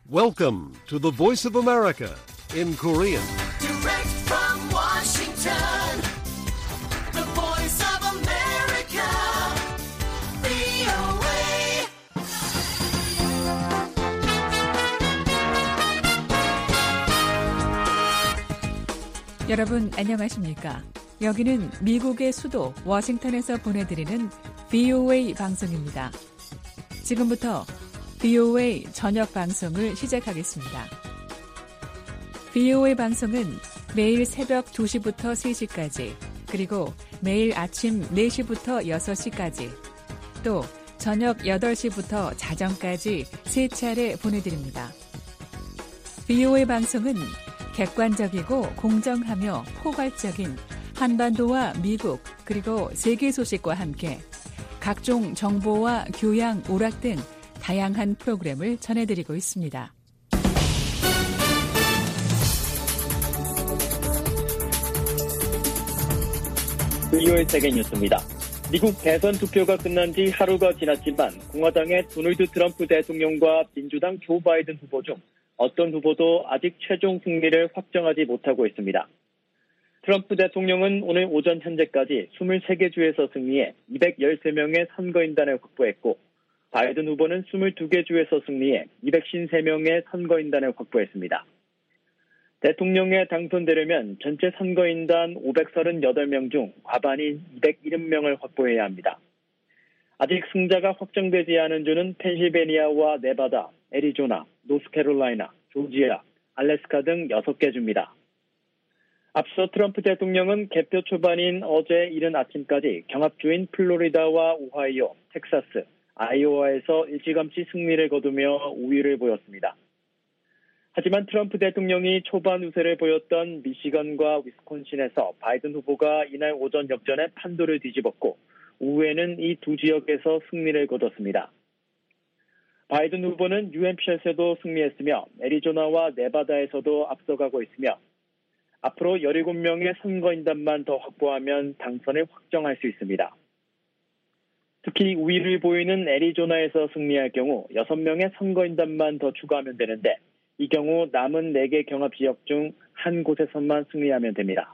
Welcome to the Voice of America in Korean. Direct from Washington, the Voice of America, VOA. 여러분 안녕하십니까? 여기는 미국의 수도 워싱턴에서 보내드리는 VOA 방송입니다. 지금부터 VOA 저녁 방송을 시작하겠습니다. VOA 방송은 매일 새벽 2시부터 3시까지, 그리고 매일 아침 4시부터 6시까지, 또 저녁 8시부터 자정까지 3차례 보내드립니다. VOA 방송은 객관적이고 공정하며 포괄적인 한반도와 미국 그리고 세계 소식과 함께 각종 정보와 교양, 오락 등 다양한 프로그램을 전해드리고 있습니다. VOA 세계 뉴스입니다. 미국 대선 투표가 끝난 지 하루가 지났지만 공화당의 도널드 트럼프 대통령과 민주당 조 바이든 후보 중 어떤 후보도 아직 최종 승리를 확정하지 못하고 있습니다. 트럼프 대통령은 오늘 오전 현재까지 23개 주에서 승리해 213명의 선거인단을 확보했고, 바이든 후보는 22개 주에서 승리해 253명의 선거인단을 확보했습니다. 대통령에 당선되려면 전체 선거인단 538명 중 과반인 270명을 확보해야 합니다. 아직 승자가 확정되지 않은 주는 펜실베니아와 네바다, 애리조나, 노스캐롤라이나, 조지아, 알래스카 등 6개 주입니다. 앞서 트럼프 대통령은 개표 초반인 어제 이른 아침까지 경합주인 플로리다와 오하이오, 텍사스, 아이오와에서 일찌감치 승리를 거두며 우위를 보였습니다. 하지만 트럼프 대통령이 초반 우세를 보였던 미시건과 위스콘신에서 바이든 후보가 이날 오전 역전에 판도를 뒤집었고, 오후에는 이 두 지역에서 승리를 거뒀습니다. 바이든 후보는 뉴햄피셔에서도 승리했으며 애리조나와 네바다에서도 앞서가고 있으며 앞으로 17명의 선거인단만 더 확보하면 당선을 확정할 수 있습니다. 특히 우위를 보이는 애리조나에서 승리할 경우 6명의 선거인단만 더 추가하면 되는데, 이 경우 남은 4개 경합지역 중 한 곳에서만 승리하면 됩니다.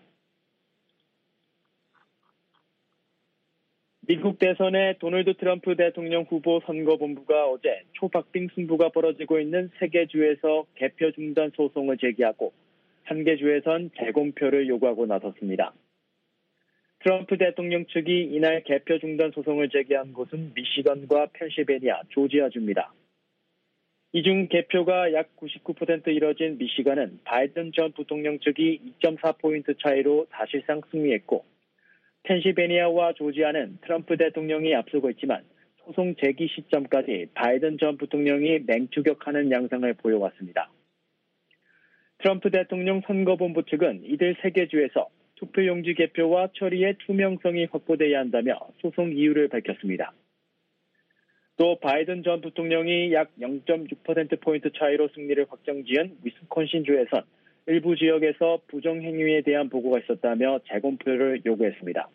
미국 대선의 도널드 트럼프 대통령 후보 선거본부가 어제 초박빙 승부가 벌어지고 있는 3개 주에서 개표 중단 소송을 제기하고 1개 주에선 재공표를 요구하고 나섰습니다. 트럼프 대통령 측이 이날 개표 중단 소송을 제기한 곳은 미시건과 펜실베니아, 조지아주입니다. 이 중 개표가 약 99% 이뤄진 미시건은 바이든 전 부통령 측이 2.4포인트 차이로 사실상 승리했고, 펜실베니아와 조지아는 트럼프 대통령이 앞서고 있지만 소송 제기 시점까지 바이든 전 부통령이 맹추격하는 양상을 보여왔습니다. 트럼프 대통령 선거본부 측은 이들 3개 주에서 투표용지 개표와 처리의 투명성이 확보돼야 한다며 소송 이유를 밝혔습니다. 또 바이든 전 부통령이 약 0.6%포인트 차이로 승리를 확정지은 위스콘신주에선 일부 지역에서 부정행위에 대한 보고가 있었다며 재검표를 요구했습니다.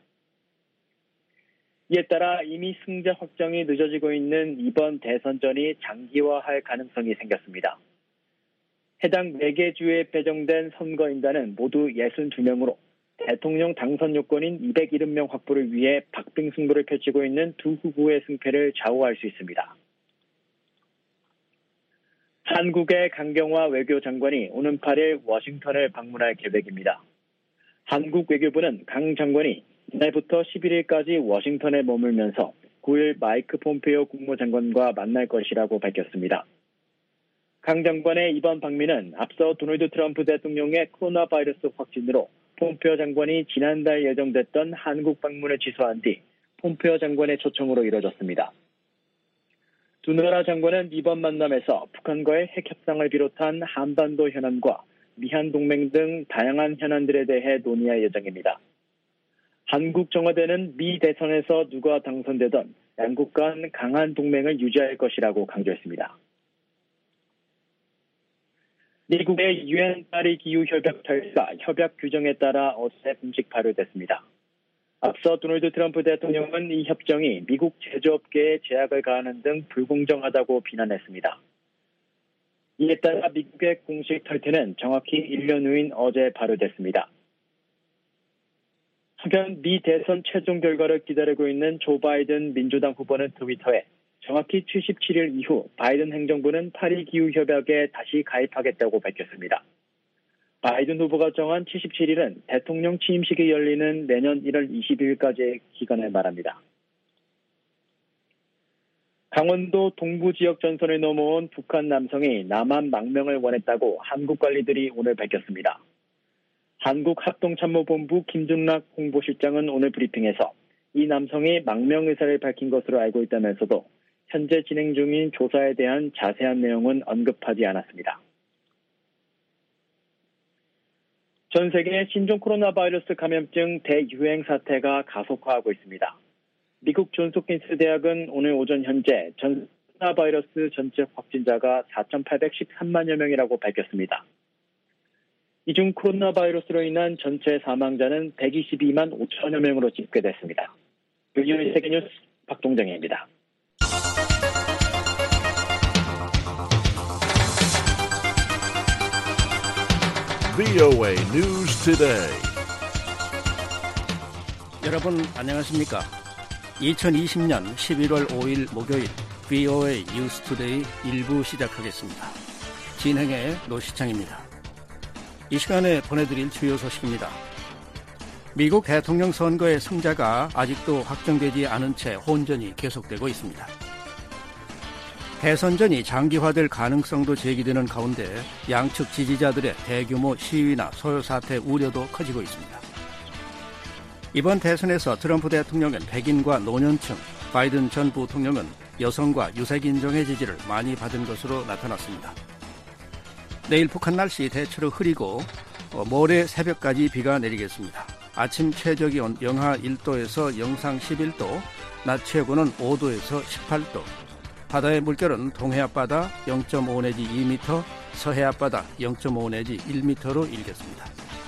이에 따라 이미 승자 확정이 늦어지고 있는 이번 대선전이 장기화할 가능성이 생겼습니다. 해당 4개 주에 배정된 선거인단은 모두 62명으로 대통령 당선 요건인 270명 확보를 위해 박빙 승부를 펼치고 있는 두 후보의 승패를 좌우할 수 있습니다. 한국의 강경화 외교장관이 오는 8일 워싱턴을 방문할 계획입니다. 한국 외교부는 강 장관이 이날부터 11일까지 워싱턴에 머물면서 9일 마이크 폼페이오 국무장관과 만날 것이라고 밝혔습니다. 강 장관의 이번 방미는 앞서 도널드 트럼프 대통령의 코로나 바이러스 확진으로 폼페이오 장관이 지난달 예정됐던 한국 방문을 취소한 뒤 폼페이오 장관의 초청으로 이뤄졌습니다. 두 나라 장관은 이번 만남에서 북한과의 핵 협상을 비롯한 한반도 현안과 미한 동맹 등 다양한 현안들에 대해 논의할 예정입니다. 한국 청와대는 미 대선에서 누가 당선되든 양국 간 강한 동맹을 유지할 것이라고 강조했습니다. 미국의 유엔 파리 기후협약 결사 협약 규정에 따라 어제 공식 발효됐습니다. 앞서 도널드 트럼프 대통령은 이 협정이 미국 제조업계에 제약을 가하는 등 불공정하다고 비난했습니다. 이에 따라 미국의 공식 탈퇴는 정확히 1년 후인 어제 발효됐습니다. 한편 미 대선 최종 결과를 기다리고 있는 조 바이든 민주당 후보는 트위터에 정확히 77일 이후 바이든 행정부는 파리 기후협약에 다시 가입하겠다고 밝혔습니다. 바이든 후보가 정한 77일은 대통령 취임식이 열리는 내년 1월 22일까지의 기간을 말합니다. 강원도 동부 지역 전선에 넘어온 북한 남성이 남한 망명을 원했다고 한국 관리들이 오늘 밝혔습니다. 한국합동참모본부 김준락 홍보실장은 오늘 브리핑에서 이 남성이 망명 의사를 밝힌 것으로 알고 있다면서도 현재 진행 중인 조사에 대한 자세한 내용은 언급하지 않았습니다. 전 세계 신종 코로나 바이러스 감염증 대유행 사태가 가속화하고 있습니다. 미국 존스홉킨스 대학은 오늘 오전 현재 전 코로나 바이러스 전체 확진자가 4,813만여 명이라고 밝혔습니다. 이 중 코로나 바이러스로 인한 전체 사망자는 122만 5천여 명으로 집계됐습니다. VOA 세계뉴스 박동정입니다. VOA News Today. 여러분 안녕하십니까? 2020년 11월 5일 목요일 VOA News Today 1부 시작하겠습니다. 진행의 노시창입니다. 이 시간에 보내드릴 주요 소식입니다. 미국 대통령 선거의 승자가 아직도 확정되지 않은 채 혼전이 계속되고 있습니다. 대선전이 장기화될 가능성도 제기되는 가운데 양측 지지자들의 대규모 시위나 소요 사태 우려도 커지고 있습니다. 이번 대선에서 트럼프 대통령은 백인과 노년층, 바이든 전 부통령은 여성과 유색인종의 지지를 많이 받은 것으로 나타났습니다. 내일 북한 날씨 대체로 흐리고 모레 새벽까지 비가 내리겠습니다. 아침 최저기온 영하 1도에서 영상 11도, 낮 최고는 5도에서 18도, 바다의 물결은 동해 앞바다 0.5 내지 2m, 서해 앞바다 0.5 내지 1m로 일겠습니다.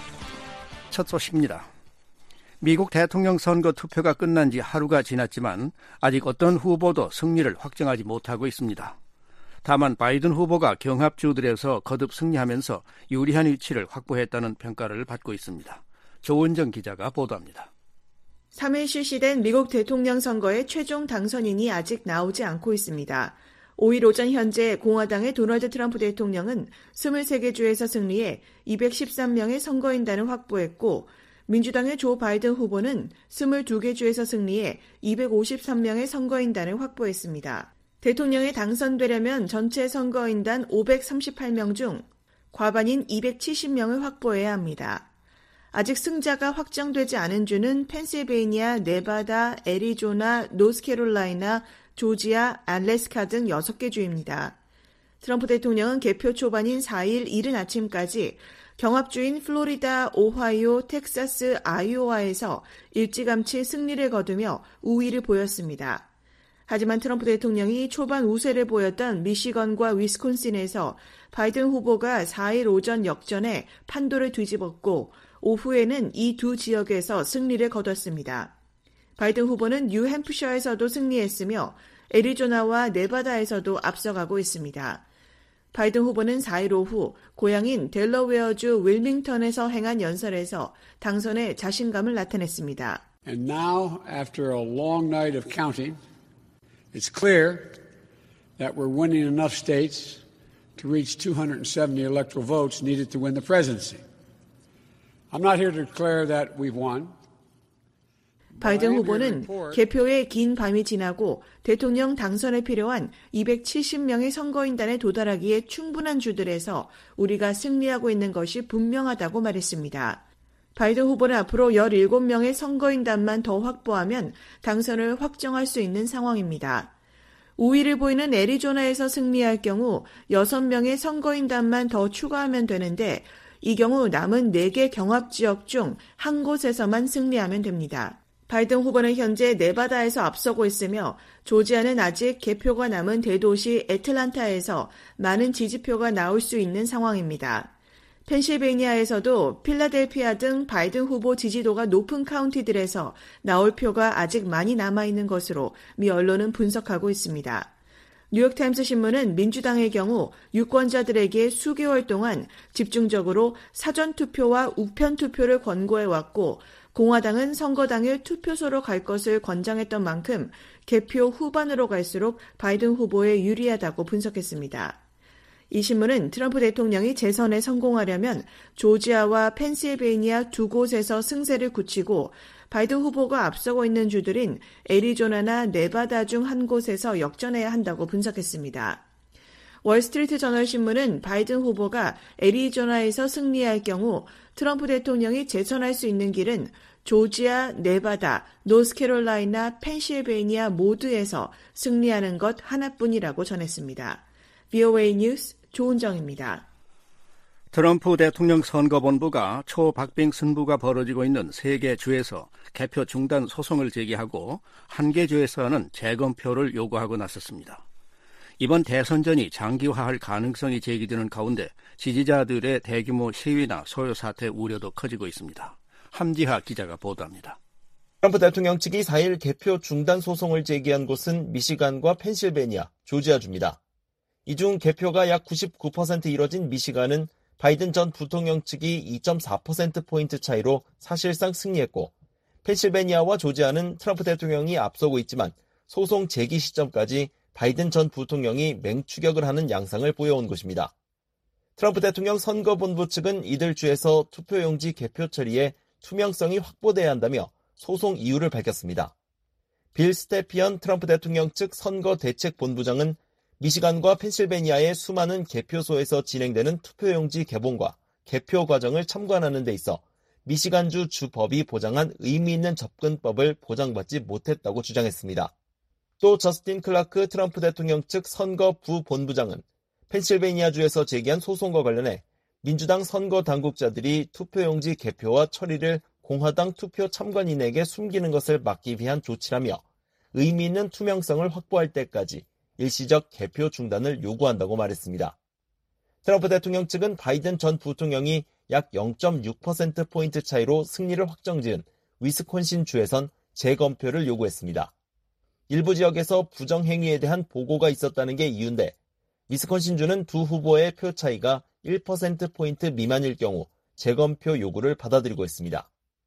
첫 소식입니다. 미국 대통령 선거 투표가 끝난 지 하루가 지났지만 아직 어떤 후보도 승리를 확정하지 못하고 있습니다. 다만 바이든 후보가 경합주들에서 거듭 승리하면서 유리한 위치를 확보했다는 평가를 받고 있습니다. 조은정 기자가 보도합니다. 3일 실시된 미국 대통령 선거의 최종 당선인이 아직 나오지 않고 있습니다. 5일 오전 현재 공화당의 도널드 트럼프 대통령은 23개 주에서 승리해 213명의 선거인단을 확보했고 민주당의 조 바이든 후보는 22개 주에서 승리해 253명의 선거인단을 확보했습니다. 대통령에 당선되려면 전체 선거인단 538명 중 과반인 270명을 확보해야 합니다. 아직 승자가 확정되지 않은 주는 펜실베이니아, 네바다, 애리조나, 노스캐롤라이나, 조지아, 알래스카 등 6개 주입니다. 트럼프 대통령은 개표 초반인 4일 이른 아침까지 경합주인 플로리다, 오하이오, 텍사스, 아이오와에서 일찌감치 승리를 거두며 우위를 보였습니다. 하지만 트럼프 대통령이 초반 우세를 보였던 미시건과 위스콘신에서 바이든 후보가 4일 오전 역전에 판도를 뒤집었고 오후에는 이 두 지역에서 승리를 거뒀습니다. 바이든 후보는 뉴햄프셔에서도 승리했으며 애리조나와 네바다에서도 앞서가고 있습니다. 바이든 후보는 4일 오후 고향인 델러웨어주 윌밍턴에서 행한 연설에서 당선에 자신감을 나타냈습니다. And now, after a long night of counting, it's clear that we're winning enough states to reach 270 electoral votes needed to win the presidency. I'm not here to declare that we've won. 바이든 후보는 개표의 긴 밤이 지나고 대통령 당선에 필요한 270명의 선거인단에 도달하기에 충분한 주들에서 우리가 승리하고 있는 것이 분명하다고 말했습니다. 바이든 후보는 앞으로 17명의 선거인단만 더 확보하면 당선을 확정할 수 있는 상황입니다. 우위를 보이는 애리조나에서 승리할 경우 6명의 선거인단만 더 추가하면 되는데 이 경우 남은 4개 경합지역 중 한 곳에서만 승리하면 됩니다. 바이든 후보는 현재 네바다에서 앞서고 있으며 조지아는 아직 개표가 남은 대도시 애틀란타에서 많은 지지표가 나올 수 있는 상황입니다. 펜실베이니아에서도 필라델피아 등 바이든 후보 지지도가 높은 카운티들에서 나올 표가 아직 많이 남아있는 것으로 미 언론은 분석하고 있습니다. 뉴욕타임스 신문은 민주당의 경우 유권자들에게 수개월 동안 집중적으로 사전투표와 우편투표를 권고해왔고 공화당은 선거 당일 투표소로 갈 것을 권장했던 만큼 개표 후반으로 갈수록 바이든 후보에 유리하다고 분석했습니다. 이 신문은 트럼프 대통령이 재선에 성공하려면 조지아와 펜실베이니아 두 곳에서 승세를 굳히고 바이든 후보가 앞서고 있는 주들인 애리조나나 네바다 중 한 곳에서 역전해야 한다고 분석했습니다. 월스트리트 저널 신문은 바이든 후보가 애리조나에서 승리할 경우 트럼프 대통령이 재선할 수 있는 길은 조지아, 네바다, 노스캐롤라이나, 펜실베이니아 모두에서 승리하는 것 하나뿐이라고 전했습니다. VOA 뉴스 조은정입니다. 트럼프 대통령 선거본부가 초박빙 승부가 벌어지고 있는 3개 주에서 개표 중단 소송을 제기하고 1개 주에서는 재검표를 요구하고 나섰습니다. 이번 대선전이 장기화할 가능성이 제기되는 가운데 지지자들의 대규모 시위나 소요 사태 우려도 커지고 있습니다. 함지하 기자가 보도합니다. 트럼프 대통령 측이 4일 개표 중단 소송을 제기한 곳은 미시간과 펜실베니아, 조지아주입니다. 이 중 개표가 약 99% 이뤄진 미시간은 바이든 전 부통령 측이 2.4%포인트 차이로 사실상 승리했고 펜실베니아와 조지아는 트럼프 대통령이 앞서고 있지만 소송 제기 시점까지 바이든 전 부통령이 맹추격을 하는 양상을 보여온 곳입니다. 트럼프 대통령 선거본부 측은 이들 주에서 투표용지 개표 처리에 투명성이 확보돼야 한다며 소송 이유를 밝혔습니다. 빌 스테피언 트럼프 대통령 측 선거대책본부장은 미시간과 펜실베니아의 수많은 개표소에서 진행되는 투표용지 개봉과 개표 과정을 참관하는 데 있어 미시간주 주법이 보장한 의미 있는 접근법을 보장받지 못했다고 주장했습니다. 또 저스틴 클라크 트럼프 대통령 측 선거부 본부장은 펜실베니아주에서 제기한 소송과 관련해 민주당 선거 당국자들이 투표용지 개표와 처리를 공화당 투표 참관인에게 숨기는 것을 막기 위한 조치라며 의미 있는 투명성을 확보할 때까지 일시적 개표 중단을 요구한다고 말했습니다. 트럼프 대통령 측은 바이든 전 부통령이 약 0.6%포인트 차이로 승리를 확정지은 위스콘신 주에선 재검표를 요구했습니다. 일부 지역에서 부정행위에 대한 보고가 있었다는 게 이유인데 위스콘신주는 두 후보의 표 차이가 1%포인트 미만일 경우 재검표 요구를 받아들이고 있습니다.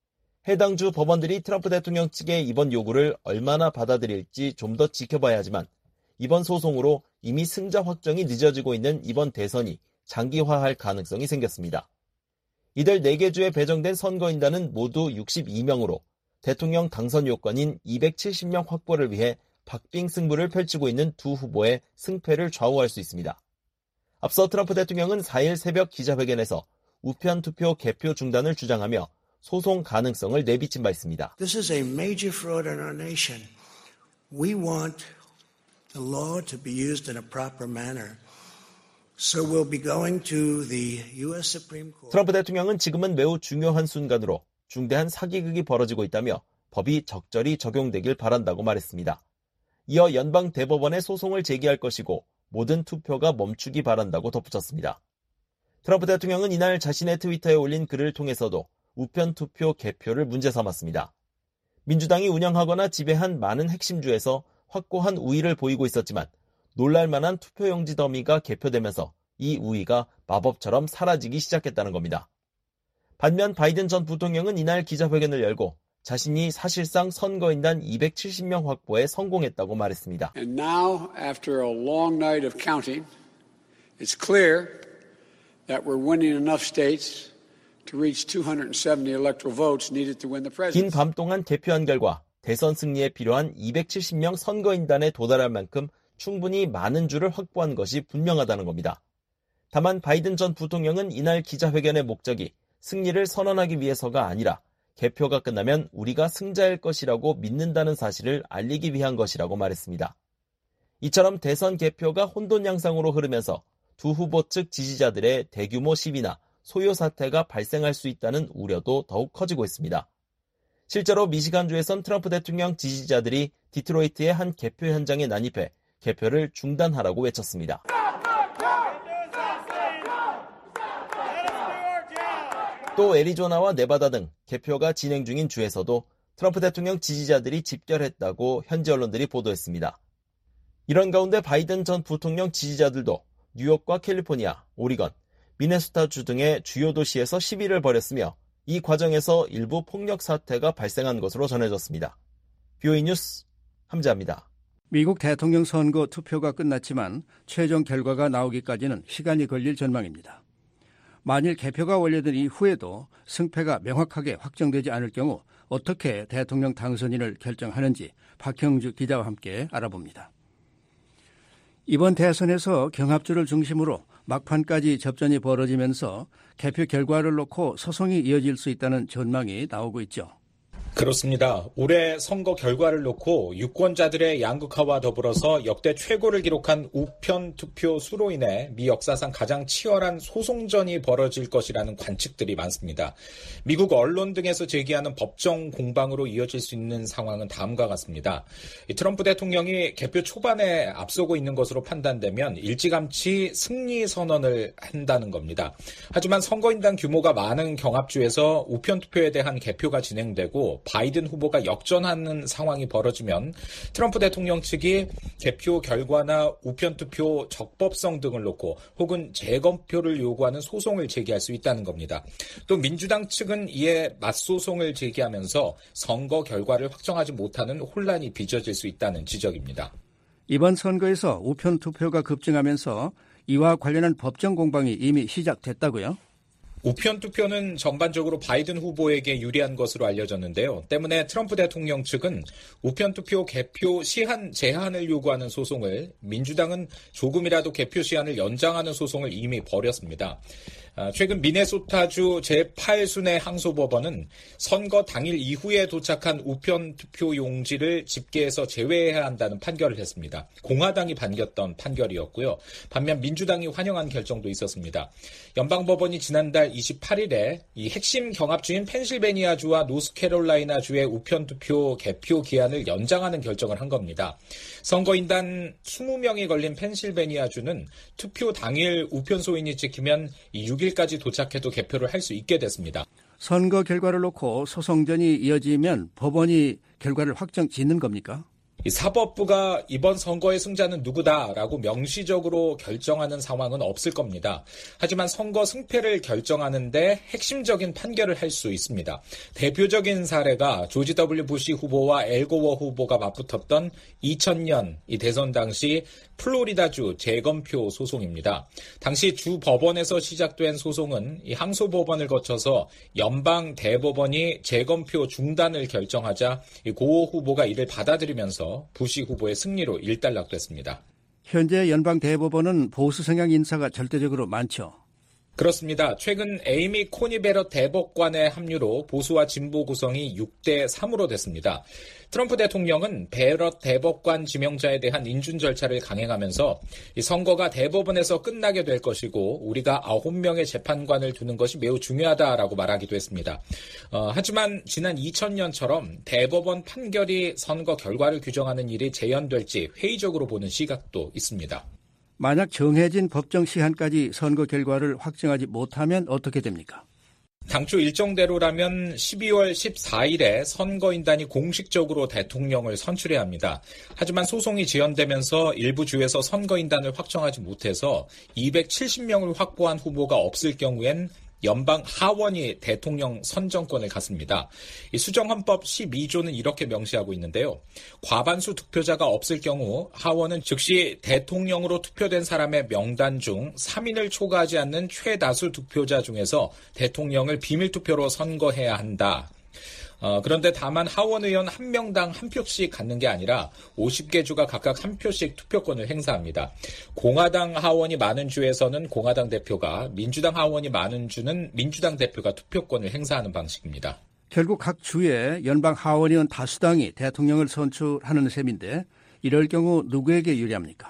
해당 주 법원들이 트럼프 대통령 측의 이번 요구를 얼마나 받아들일지 좀 더 지켜봐야 하지만 이번 소송으로 이미 승자 확정이 늦어지고 있는 이번 대선이 장기화할 가능성이 생겼습니다. 이들 4개 주에 배정된 선거인단은 모두 62명으로 대통령 당선 요건인 270명 확보를 위해 박빙 승부를 펼치고 있는 두 후보의 승패를 좌우할 수 있습니다. 앞서 트럼프 대통령은 4일 새벽 기자회견에서 우편 투표 개표 중단을 주장하며 소송 가능성을 내비친 바 있습니다. This is a major fraud in our nation. We want the law to be used in a proper manner. So we'll be going to the U.S. Supreme Court. 트럼프 대통령은 지금은 매우 중요한 순간으로 중대한 사기극이 벌어지고 있다며 법이 적절히 적용되길 바란다고 말했습니다. 이어 연방 대법원에 소송을 제기할 것이고 모든 투표가 멈추기 바란다고 덧붙였습니다. 트럼프 대통령은 이날 자신의 트위터에 올린 글을 통해서도 우편 투표 개표를 문제 삼았습니다. 민주당이 운영하거나 지배한 많은 핵심 주에서 확고한 우위를 보이고 있었지만 놀랄만한 투표용지 더미가 개표되면서 이 우위가 마법처럼 사라지기 시작했다는 겁니다. 반면 바이든 전 부통령은 이날 기자회견을 열고 자신이 사실상 선거인단 270명 확보에 성공했다고 말했습니다. And now, after a long night of counting, it's clear that we're winning enough states to reach 270 electoral votes needed to win the presidency. 긴 밤 동안 개표한 결과 대선 승리에 필요한 270명 선거인단에 도달할 만큼 충분히 많은 주를 확보한 것이 분명하다는 겁니다. 다만 바이든 전 부통령은 이날 기자회견의 목적이 승리를 선언하기 위해서가 아니라 개표가 끝나면 우리가 승자일 것이라고 믿는다는 사실을 알리기 위한 것이라고 말했습니다. 이처럼 대선 개표가 혼돈 양상으로 흐르면서 두 후보 측 지지자들의 대규모 시위나 소요 사태가 발생할 수 있다는 우려도 더욱 커지고 있습니다. 실제로 미시간주에선 트럼프 대통령 지지자들이 디트로이트의 한 개표 현장에 난입해 개표를 중단하라고 외쳤습니다. 또 애리조나와 네바다 등 개표가 진행 중인 주에서도 트럼프 대통령 지지자들이 집결했다고 현지 언론들이 보도했습니다. 이런 가운데 바이든 전 부통령 지지자들도 뉴욕과 캘리포니아, 오리건, 미네소타주 등의 주요 도시에서 시위를 벌였으며 이 과정에서 일부 폭력 사태가 발생한 것으로 전해졌습니다. BOA 뉴스 함재합니다. 미국 대통령 선거 투표가 끝났지만 최종 결과가 나오기까지는 시간이 걸릴 전망입니다. 만일 개표가 완료된 이후에도 승패가 명확하게 확정되지 않을 경우 어떻게 대통령 당선인을 결정하는지 박형주 기자와 함께 알아봅니다. 이번 대선에서 경합주를 중심으로 막판까지 접전이 벌어지면서 개표 결과를 놓고 소송이 이어질 수 있다는 전망이 나오고 있죠. 그렇습니다. 올해 선거 결과를 놓고 유권자들의 양극화와 더불어서 역대 최고를 기록한 우편 투표 수로 인해 미 역사상 가장 치열한 소송전이 벌어질 것이라는 관측들이 많습니다. 미국 언론 등에서 제기하는 법정 공방으로 이어질 수 있는 상황은 다음과 같습니다. 트럼프 대통령이 개표 초반에 앞서고 있는 것으로 판단되면 일찌감치 승리 선언을 한다는 겁니다. 하지만 선거인단 규모가 많은 경합주에서 우편 투표에 대한 개표가 진행되고 바이든 후보가 역전하는 상황이 벌어지면 트럼프 대통령 측이 개표 결과나 우편투표 적법성 등을 놓고 혹은 재검표를 요구하는 소송을 제기할 수 있다는 겁니다. 또 민주당 측은 이에 맞소송을 제기하면서 선거 결과를 확정하지 못하는 혼란이 빚어질 수 있다는 지적입니다. 이번 선거에서 우편투표가 급증하면서 이와 관련한 법정 공방이 이미 시작됐다고요? 우편 투표는 전반적으로 바이든 후보에게 유리한 것으로 알려졌는데요. 때문에 트럼프 대통령 측은 우편 투표 개표 시한 제한을 요구하는 소송을, 민주당은 조금이라도 개표 시한을 연장하는 소송을 이미 벌였습니다. 최근 미네소타주 제8순회 항소법원은 선거 당일 이후에 도착한 우편 투표 용지를 집계에서 제외해야 한다는 판결을 했습니다. 공화당이 반겼던 판결이었고요. 반면 민주당이 환영한 결정도 있었습니다. 연방법원이 지난달 28일에 이 핵심 경합주인 펜실베니아주와 노스캐롤라이나주의 우편 투표 개표 기한을 연장하는 결정을 한 겁니다. 선거인단 20명이 걸린 펜실베니아주는 투표 당일 우편 소인이 찍히면 6일까지 도착해도 개표를 할 수 있게 됐습니다. 선거 결과를 놓고 소송전이 이어지면 법원이 결과를 확정 짓는 겁니까? 사법부가 이번 선거의 승자는 누구다라고 명시적으로 결정하는 상황은 없을 겁니다. 하지만 선거 승패를 결정하는데 핵심적인 판결을 할 수 있습니다. 대표적인 사례가 조지 W. 부시 후보와 엘 고어 후보가 맞붙었던 2000년 이 대선 당시 플로리다주 재검표 소송입니다. 당시 주 법원에서 시작된 소송은 이 항소법원을 거쳐서 연방 대법원이 재검표 중단을 결정하자 이 고어 후보가 이를 받아들이면서 부시 후보의 승리로 일단락됐습니다. 현재 연방 대법원은 보수 성향 인사가 절대적으로 많죠. 그렇습니다. 최근 에이미 코니 베럿 대법관의 합류로 보수와 진보 구성이 6대3으로 됐습니다. 트럼프 대통령은 베럿 대법관 지명자에 대한 인준 절차를 강행하면서 이 선거가 대법원에서 끝나게 될 것이고 우리가 9명의 재판관을 두는 것이 매우 중요하다라고 말하기도 했습니다. 하지만 지난 2000년처럼 대법원 판결이 선거 결과를 규정하는 일이 재현될지 회의적으로 보는 시각도 있습니다. 만약 정해진 법정 시한까지 선거 결과를 확정하지 못하면 어떻게 됩니까? 당초 일정대로라면 12월 14일에 선거인단이 공식적으로 대통령을 선출해야 합니다. 하지만 소송이 지연되면서 일부 주에서 선거인단을 확정하지 못해서 270명을 확보한 후보가 없을 경우엔 연방 하원이 대통령 선정권을 갖습니다. 이 수정헌법 12조는 이렇게 명시하고 있는데요. 과반수 득표자가 없을 경우 하원은 즉시 대통령으로 투표된 사람의 명단 중 3인을 초과하지 않는 최다수 득표자 중에서 대통령을 비밀투표로 선거해야 한다. 그런데 다만 하원 의원 1명당 1표씩 갖는 게 아니라 50개 주가 각각 1표씩 투표권을 행사합니다. 공화당 하원이 많은 주에서는 공화당 대표가, 민주당 하원이 많은 주는 민주당 대표가 투표권을 행사하는 방식입니다. 결국 각 주에 연방 하원 의원 다수당이 대통령을 선출하는 셈인데 이럴 경우 누구에게 유리합니까?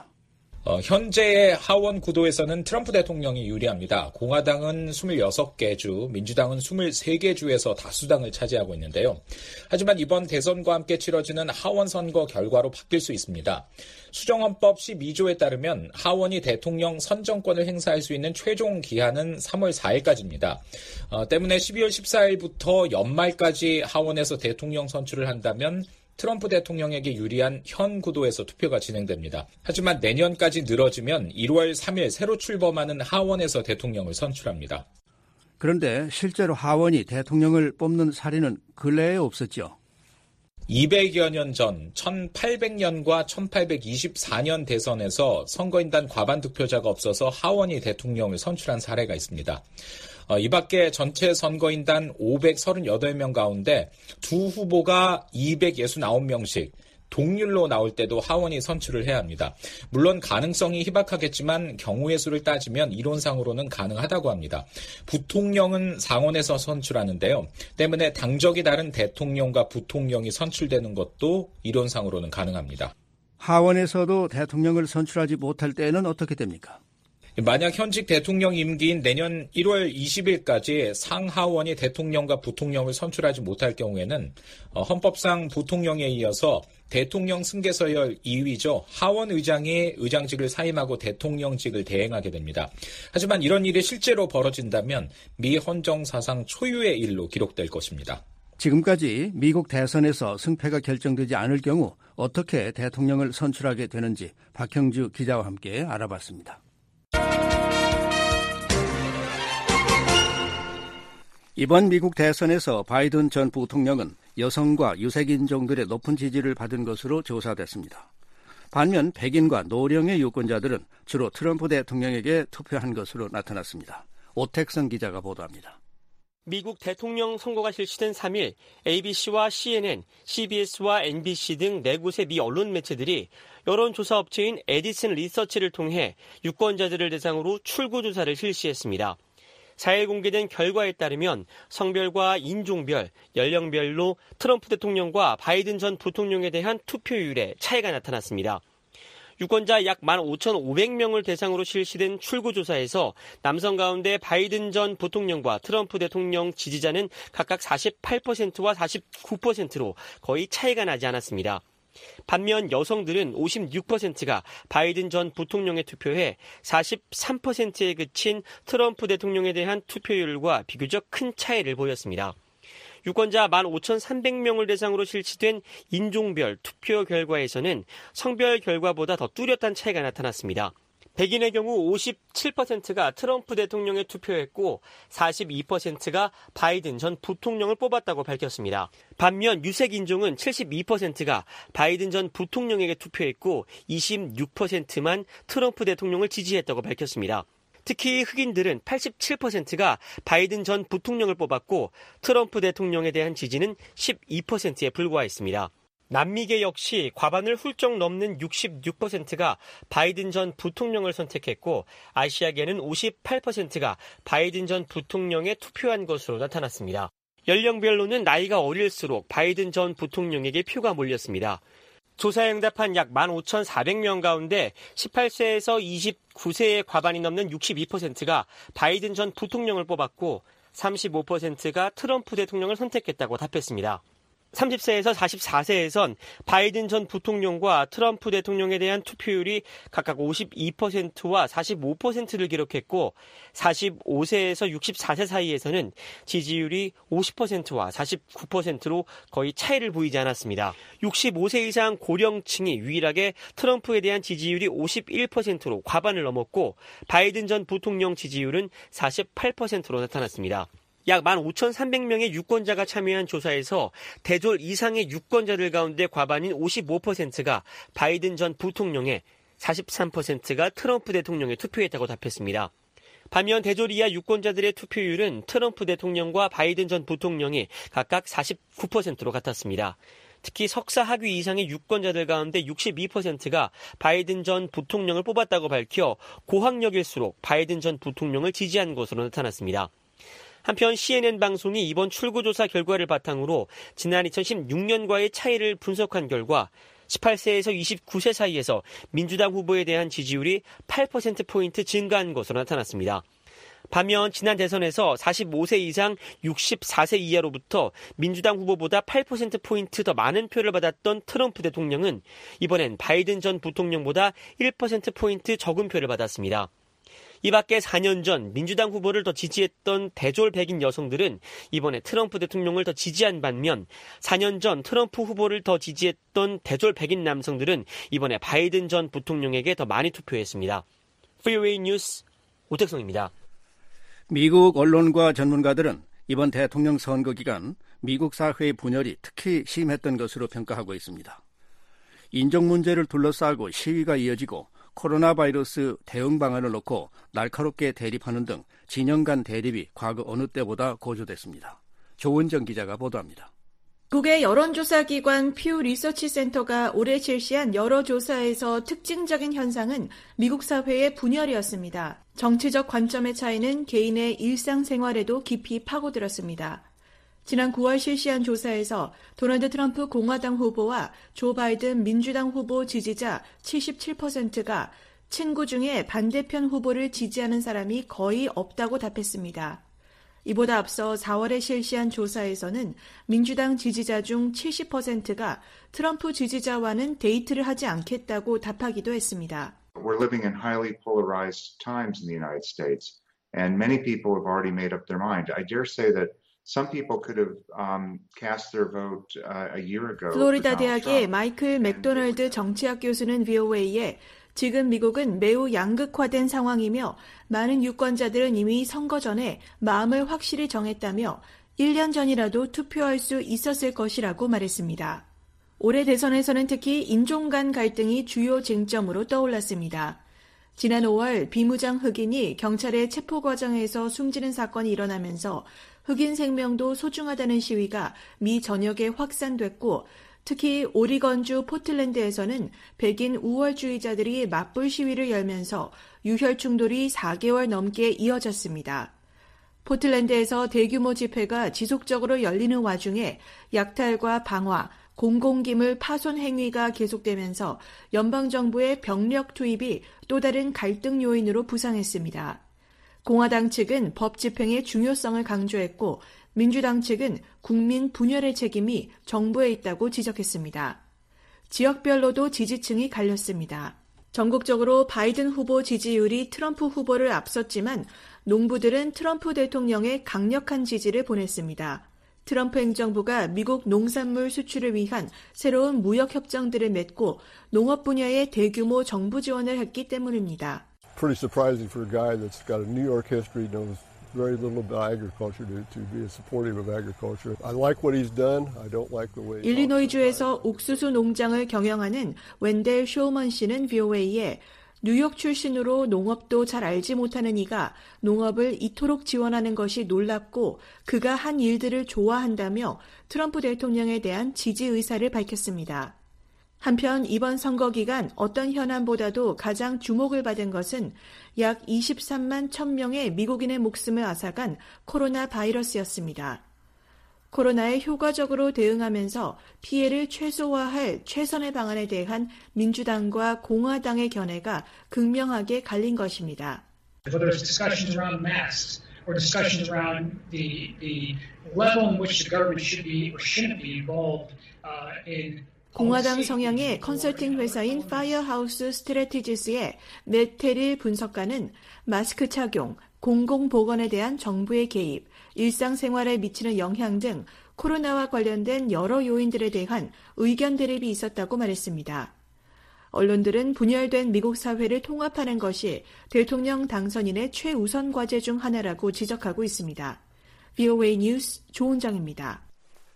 현재의 하원 구도에서는 트럼프 대통령이 유리합니다. 공화당은 26개 주, 민주당은 23개 주에서 다수당을 차지하고 있는데요. 하지만 이번 대선과 함께 치러지는 하원 선거 결과로 바뀔 수 있습니다. 수정헌법 12조에 따르면 하원이 대통령 선정권을 행사할 수 있는 최종 기한은 3월 4일까지입니다. 때문에 12월 14일부터 연말까지 하원에서 대통령 선출을 한다면 트럼프 대통령에게 유리한 현 구도에서 투표가 진행됩니다. 하지만 내년까지 늘어지면 1월 3일 새로 출범하는 하원에서 대통령을 선출합니다. 그런데 실제로 하원이 대통령을 뽑는 사례는 근래에 없었죠. 200여 년 전 1800년과 1824년 대선에서 선거인단 과반 득표자가 없어서 하원이 대통령을 선출한 사례가 있습니다. 이 밖에 전체 선거인단 538명 가운데 두 후보가 269명씩 동률로 나올 때도 하원이 선출을 해야 합니다. 물론 가능성이 희박하겠지만 경우의 수를 따지면 이론상으로는 가능하다고 합니다. 부통령은 상원에서 선출하는데요. 때문에 당적이 다른 대통령과 부통령이 선출되는 것도 이론상으로는 가능합니다. 하원에서도 대통령을 선출하지 못할 때는 어떻게 됩니까? 만약 현직 대통령 임기인 내년 1월 20일까지 상하원이 대통령과 부통령을 선출하지 못할 경우에는 헌법상 부통령에 이어서 대통령 승계서열 2위죠. 하원 의장이 의장직을 사임하고 대통령직을 대행하게 됩니다. 하지만 이런 일이 실제로 벌어진다면 미 헌정사상 초유의 일로 기록될 것입니다. 지금까지 미국 대선에서 승패가 결정되지 않을 경우 어떻게 대통령을 선출하게 되는지 박형주 기자와 함께 알아봤습니다. 이번 미국 대선에서 바이든 전 부통령은 여성과 유색인종들의 높은 지지를 받은 것으로 조사됐습니다. 반면 백인과 노령의 유권자들은 주로 트럼프 대통령에게 투표한 것으로 나타났습니다. 오택성 기자가 보도합니다. 미국 대통령 선거가 실시된 3일 ABC와 CNN, CBS와 NBC 등 4곳의 미 언론 매체들이 여론조사 업체인 에디슨 리서치를 통해 유권자들을 대상으로 출구조사를 실시했습니다. 4일 공개된 결과에 따르면 성별과 인종별, 연령별로 트럼프 대통령과 바이든 전 부통령에 대한 투표율에 차이가 나타났습니다. 유권자 약 15,500명을 대상으로 실시된 출구조사에서 남성 가운데 바이든 전 부통령과 트럼프 대통령 지지자는 각각 48%와 49%로 거의 차이가 나지 않았습니다. 반면 여성들은 56%가 바이든 전 부통령에 투표해 43%에 그친 트럼프 대통령에 대한 투표율과 비교적 큰 차이를 보였습니다. 유권자 15,300명을 대상으로 실시된 인종별 투표 결과에서는 성별 결과보다 더 뚜렷한 차이가 나타났습니다. 백인의 경우 57%가 트럼프 대통령에 투표했고 42%가 바이든 전 부통령을 뽑았다고 밝혔습니다. 반면 유색인종은 72%가 바이든 전 부통령에게 투표했고 26%만 트럼프 대통령을 지지했다고 밝혔습니다. 특히 흑인들은 87%가 바이든 전 부통령을 뽑았고 트럼프 대통령에 대한 지지는 12%에 불과했습니다. 남미계 역시 과반을 훌쩍 넘는 66%가 바이든 전 부통령을 선택했고 아시아계는 58%가 바이든 전 부통령에 투표한 것으로 나타났습니다. 연령별로는 나이가 어릴수록 바이든 전 부통령에게 표가 몰렸습니다. 조사에 응답한 약 15,400명 가운데 18세에서 29세의 과반이 넘는 62%가 바이든 전 부통령을 뽑았고 35%가 트럼프 대통령을 선택했다고 답했습니다. 30세에서 44세에선 바이든 전 부통령과 트럼프 대통령에 대한 투표율이 각각 52%와 45%를 기록했고 45세에서 64세 사이에서는 지지율이 50%와 49%로 거의 차이를 보이지 않았습니다. 65세 이상 고령층이 유일하게 트럼프에 대한 지지율이 51%로 과반을 넘었고 바이든 전 부통령 지지율은 48%로 나타났습니다. 약 15,300명의 유권자가 참여한 조사에서 대졸 이상의 유권자들 가운데 과반인 55%가 바이든 전 부통령에 43%가 트럼프 대통령에 투표했다고 답했습니다. 반면 대졸 이하 유권자들의 투표율은 트럼프 대통령과 바이든 전 부통령이 각각 49%로 같았습니다. 특히 석사 학위 이상의 유권자들 가운데 62%가 바이든 전 부통령을 뽑았다고 밝혀 고학력일수록 바이든 전 부통령을 지지한 것으로 나타났습니다. 한편 CNN 방송이 이번 출구조사 결과를 바탕으로 지난 2016년과의 차이를 분석한 결과 18세에서 29세 사이에서 민주당 후보에 대한 지지율이 8%포인트 증가한 것으로 나타났습니다. 반면 지난 대선에서 45세 이상 64세 이하로부터 민주당 후보보다 8%포인트 더 많은 표를 받았던 트럼프 대통령은 이번엔 바이든 전 부통령보다 1%포인트 적은 표를 받았습니다. 이 밖에 4년 전 민주당 후보를 더 지지했던 대졸 백인 여성들은 이번에 트럼프 대통령을 더 지지한 반면 4년 전 트럼프 후보를 더 지지했던 대졸 백인 남성들은 이번에 바이든 전 부통령에게 더 많이 투표했습니다. 프리웨이 뉴스 오택성입니다. 미국 언론과 전문가들은 이번 대통령 선거 기간 미국 사회의 분열이 특히 심했던 것으로 평가하고 있습니다. 인종 문제를 둘러싸고 시위가 이어지고 코로나 바이러스 대응 방안을 놓고 날카롭게 대립하는 등 진영 간 대립이 과거 어느 때보다 고조됐습니다. 조은정 기자가 보도합니다. 미국의 여론조사기관 퓨 리서치 센터가 올해 실시한 여러 조사에서 특징적인 현상은 미국 사회의 분열이었습니다. 정치적 관점의 차이는 개인의 일상생활에도 깊이 파고들었습니다. 지난 9월 실시한 조사에서 도널드 트럼프 공화당 후보와 조 바이든 민주당 후보 지지자 77%가 친구 중에 반대편 후보를 지지하는 사람이 거의 없다고 답했습니다. 이보다 앞서 4월에 실시한 조사에서는 민주당 지지자 중 70%가 트럼프 지지자와는 데이트를 하지 않겠다고 답하기도 했습니다. We're living in highly polarized times in the United States, and many people have already made up their mind. I dare say that some people could have cast their vote a year ago. 플로리다 대학의 마이클 맥도널드 정치학 교수는 VOA에 지금 미국은 매우 양극화된 상황이며 많은 유권자들은 이미 선거 전에 마음을 확실히 정했다며 1년 전이라도 투표할 수 있었을 것이라고 말했습니다. 올해 대선에서는 특히 인종 간 갈등이 주요 쟁점으로 떠올랐습니다. 지난 5월 비무장 흑인이 경찰의 체포 과정에서 숨지는 사건이 일어나면서 흑인 생명도 소중하다는 시위가 미 전역에 확산됐고 특히 오리건주 포틀랜드에서는 백인 우월주의자들이 맞불 시위를 열면서 유혈 충돌이 4개월 넘게 이어졌습니다. 포틀랜드에서 대규모 집회가 지속적으로 열리는 와중에 약탈과 방화, 공공기물 파손 행위가 계속되면서 연방정부의 병력 투입이 또 다른 갈등 요인으로 부상했습니다. 공화당 측은 법 집행의 중요성을 강조했고 민주당 측은 국민 분열의 책임이 정부에 있다고 지적했습니다. 지역별로도 지지층이 갈렸습니다. 전국적으로 바이든 후보 지지율이 트럼프 후보를 앞섰지만 농부들은 트럼프 대통령에 강력한 지지를 보냈습니다. 트럼프 행정부가 미국 농산물 수출을 위한 새로운 무역 협정들을 맺고 농업 분야에 대규모 정부 지원을 했기 때문입니다. Pretty surprising for a guy that's got a New York history, knows very little about agriculture to be supportive of agriculture. I like what he's done. I don't like the way. 일리노이주에서 옥수수 농장을 경영하는 웬델 쇼먼 씨는 VOA에 뉴욕 출신으로 농업도 잘 알지 못하는 이가 농업을 이토록 지원하는 것이 놀랍고 그가 한 일들을 좋아한다며 트럼프 대통령에 대한 지지 의사를 밝혔습니다. 한편 이번 선거 기간 어떤 현안보다도 가장 주목을 받은 것은 약 23만 1,000명의 미국인의 목숨을 앗아간 코로나 바이러스였습니다. 코로나에 효과적으로 대응하면서 피해를 최소화할 최선의 방안에 대한 민주당과 공화당의 견해가 극명하게 갈린 것입니다. Whether it's discussions around masks or discussions around the level in which the government should be or shouldn't be involved in 공화당 성향의 컨설팅 회사인 파이어하우스 스트래티지스의 맷 테릴 분석가는 마스크 착용, 공공보건에 대한 정부의 개입, 일상생활에 미치는 영향 등 코로나와 관련된 여러 요인들에 대한 의견 대립이 있었다고 말했습니다. 언론들은 분열된 미국 사회를 통합하는 것이 대통령 당선인의 최우선 과제 중 하나라고 지적하고 있습니다. VOA 뉴스 조은정입니다.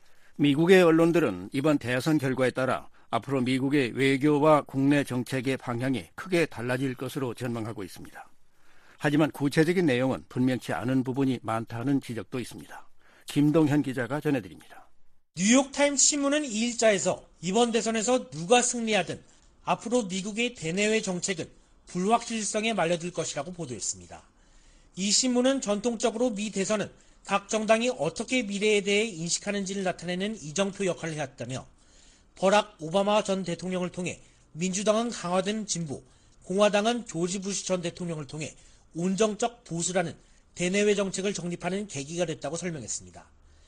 미국의 언론들은 이번 대선 결과에 따라 앞으로 미국의 외교와 국내 정책의 방향이 크게 달라질 것으로 전망하고 있습니다. 하지만 구체적인 내용은 분명치 않은 부분이 많다는 지적도 있습니다. 김동현 기자가 전해드립니다. 뉴욕타임스 신문은 2일자에서 이번 대선에서 누가 승리하든 앞으로 미국의 대내외 정책은 불확실성에 말려들 것이라고 보도했습니다. 이 신문은 전통적으로 미 대선은 각 정당이 어떻게 미래에 대해 인식하는지를 나타내는 이정표 역할을 해왔다며 버락 오바마 전 대통령을 통해 민주당은 강화된 진보, 공화당은 조지 부시 전 대통령을 통해 온정적 보수라는 대내외 정책을 정립하는 계기가 됐다고 설명했습니다.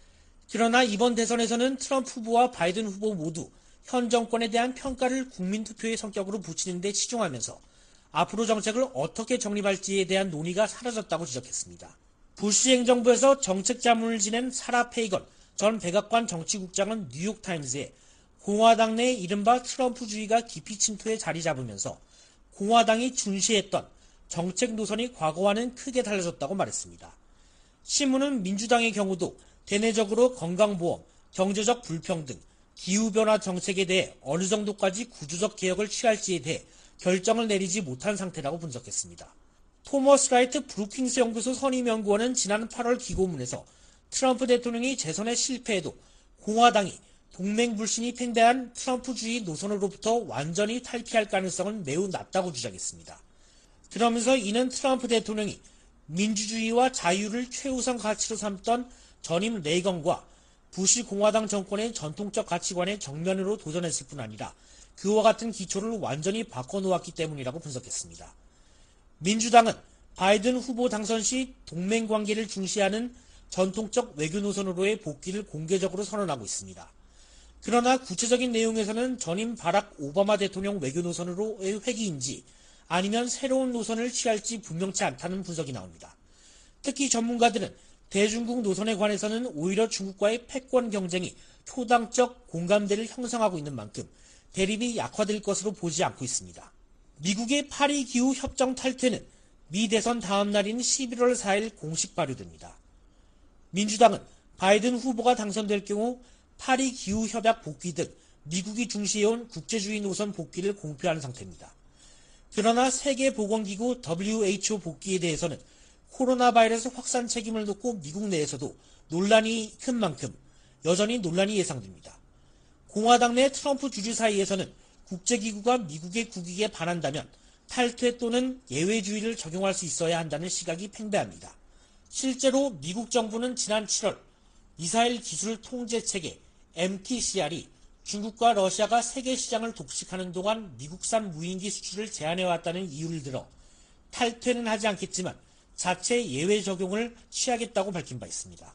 그러나 이번 대선에서는 트럼프 후보와 바이든 후보 모두 현 정권에 대한 평가를 국민투표의 성격으로 붙이는 데 치중하면서 앞으로 정책을 어떻게 정립할지에 대한 논의가 사라졌다고 지적했습니다. 부시 행정부에서 정책 자문을 지낸 사라 페이건 전 백악관 정치국장은 뉴욕타임스에 공화당 내 이른바 트럼프주의가 깊이 침투해 자리 잡으면서 공화당이 준시했던 정책 노선이 과거와는 크게 달라졌다고 말했습니다. 신문은 민주당의 경우도 대내적으로 건강보험, 경제적 불평등, 기후변화 정책에 대해 어느 정도까지 구조적 개혁을 취할지에 대해 결정을 내리지 못한 상태라고 분석했습니다. 토머스 라이트 브루킹스 연구소 선임연구원은 지난 8월 기고문에서 트럼프 대통령이 재선에 실패해도 공화당이 동맹 불신이 팽배한 트럼프주의 노선으로부터 완전히 탈피할 가능성은 매우 낮다고 주장했습니다. 그러면서 이는 트럼프 대통령이 민주주의와 자유를 최우선 가치로 삼던 전임 레이건과 부시 공화당 정권의 전통적 가치관에 정면으로 도전했을 뿐 아니라 그와 같은 기초를 완전히 바꿔놓았기 때문이라고 분석했습니다. 민주당은 바이든 후보 당선 시 동맹 관계를 중시하는 전통적 외교 노선으로의 복귀를 공개적으로 선언하고 있습니다. 그러나 구체적인 내용에서는 전임 바락 오바마 대통령 외교 노선으로의 회귀인지 아니면 새로운 노선을 취할지 분명치 않다는 분석이 나옵니다. 특히 전문가들은 대중국 노선에 관해서는 오히려 중국과의 패권 경쟁이 초당적 공감대를 형성하고 있는 만큼 대립이 약화될 것으로 보지 않고 있습니다. 미국의 파리 기후 협정 탈퇴는 미 대선 다음 날인 11월 4일 공식 발효됩니다. 민주당은 바이든 후보가 당선될 경우 파리 기후 협약 복귀 등 미국이 중시해온 국제주의 노선 복귀를 공표하는 상태입니다. 그러나 세계보건기구 WHO 복귀에 대해서는 코로나 바이러스 확산 책임을 놓고 미국 내에서도 논란이 큰 만큼 여전히 논란이 예상됩니다. 공화당 내 트럼프 주주 사이에서는 국제기구가 미국의 국익에 반한다면 탈퇴 또는 예외주의를 적용할 수 있어야 한다는 시각이 팽배합니다. 실제로 미국 정부는 지난 7월 미사일 기술 통제체계 MTCR이 중국과 러시아가 세계 시장을 독식하는 동안 미국산 무인기 수출을 제한해왔다는 이유를 들어 탈퇴는 하지 않겠지만 자체 예외 적용을 취하겠다고 밝힌 바 있습니다.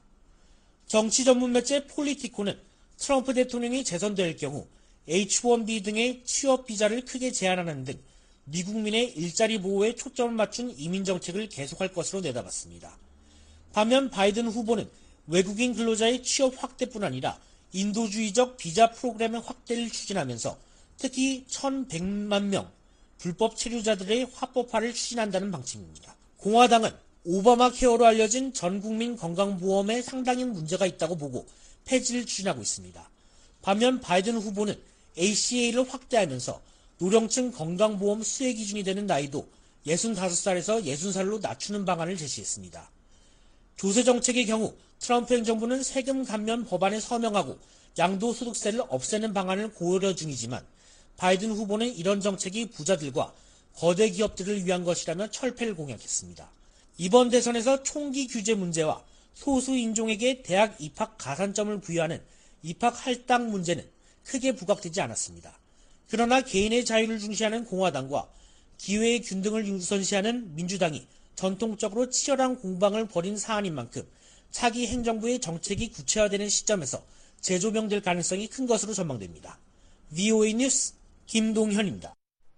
정치 전문 매체 폴리티코는 트럼프 대통령이 재선될 경우 H-1B 등의 취업 비자를 크게 제한하는 등 미국민의 일자리 보호에 초점을 맞춘 이민 정책을 계속할 것으로 내다봤습니다. 반면 바이든 후보는 외국인 근로자의 취업 확대뿐 아니라 인도주의적 비자 프로그램의 확대를 추진하면서 특히 1,100만 명 불법 체류자들의 합법화를 추진한다는 방침입니다. 공화당은 오바마 케어로 알려진 전국민 건강보험에 상당히 문제가 있다고 보고 폐지를 추진하고 있습니다. 반면 바이든 후보는 ACA를 확대하면서 노령층 건강보험 수혜 기준이 되는 나이도 65살에서 60살로 낮추는 방안을 제시했습니다. 조세 정책의 경우 트럼프 행정부는 세금 감면 법안에 서명하고 양도소득세를 없애는 방안을 고려 중이지만 바이든 후보는 이런 정책이 부자들과 거대 기업들을 위한 것이라며 철폐를 공약했습니다. 이번 대선에서 총기 규제 문제와 소수 인종에게 대학 입학 가산점을 부여하는 입학 할당 문제는 크게 부각되지 않았습니다. 그러나 개인의 자유를 중시하는 공화당과 기회의 균등을 우선시하는 민주당이 전통적으로 치열한 공방을 벌인 사안인 만큼 차기 행정부의 정책이 구체화되는 시점에서 재조명될 가능성이 큰 것으로 전망됩니다. VOA 뉴스 김동현입니다.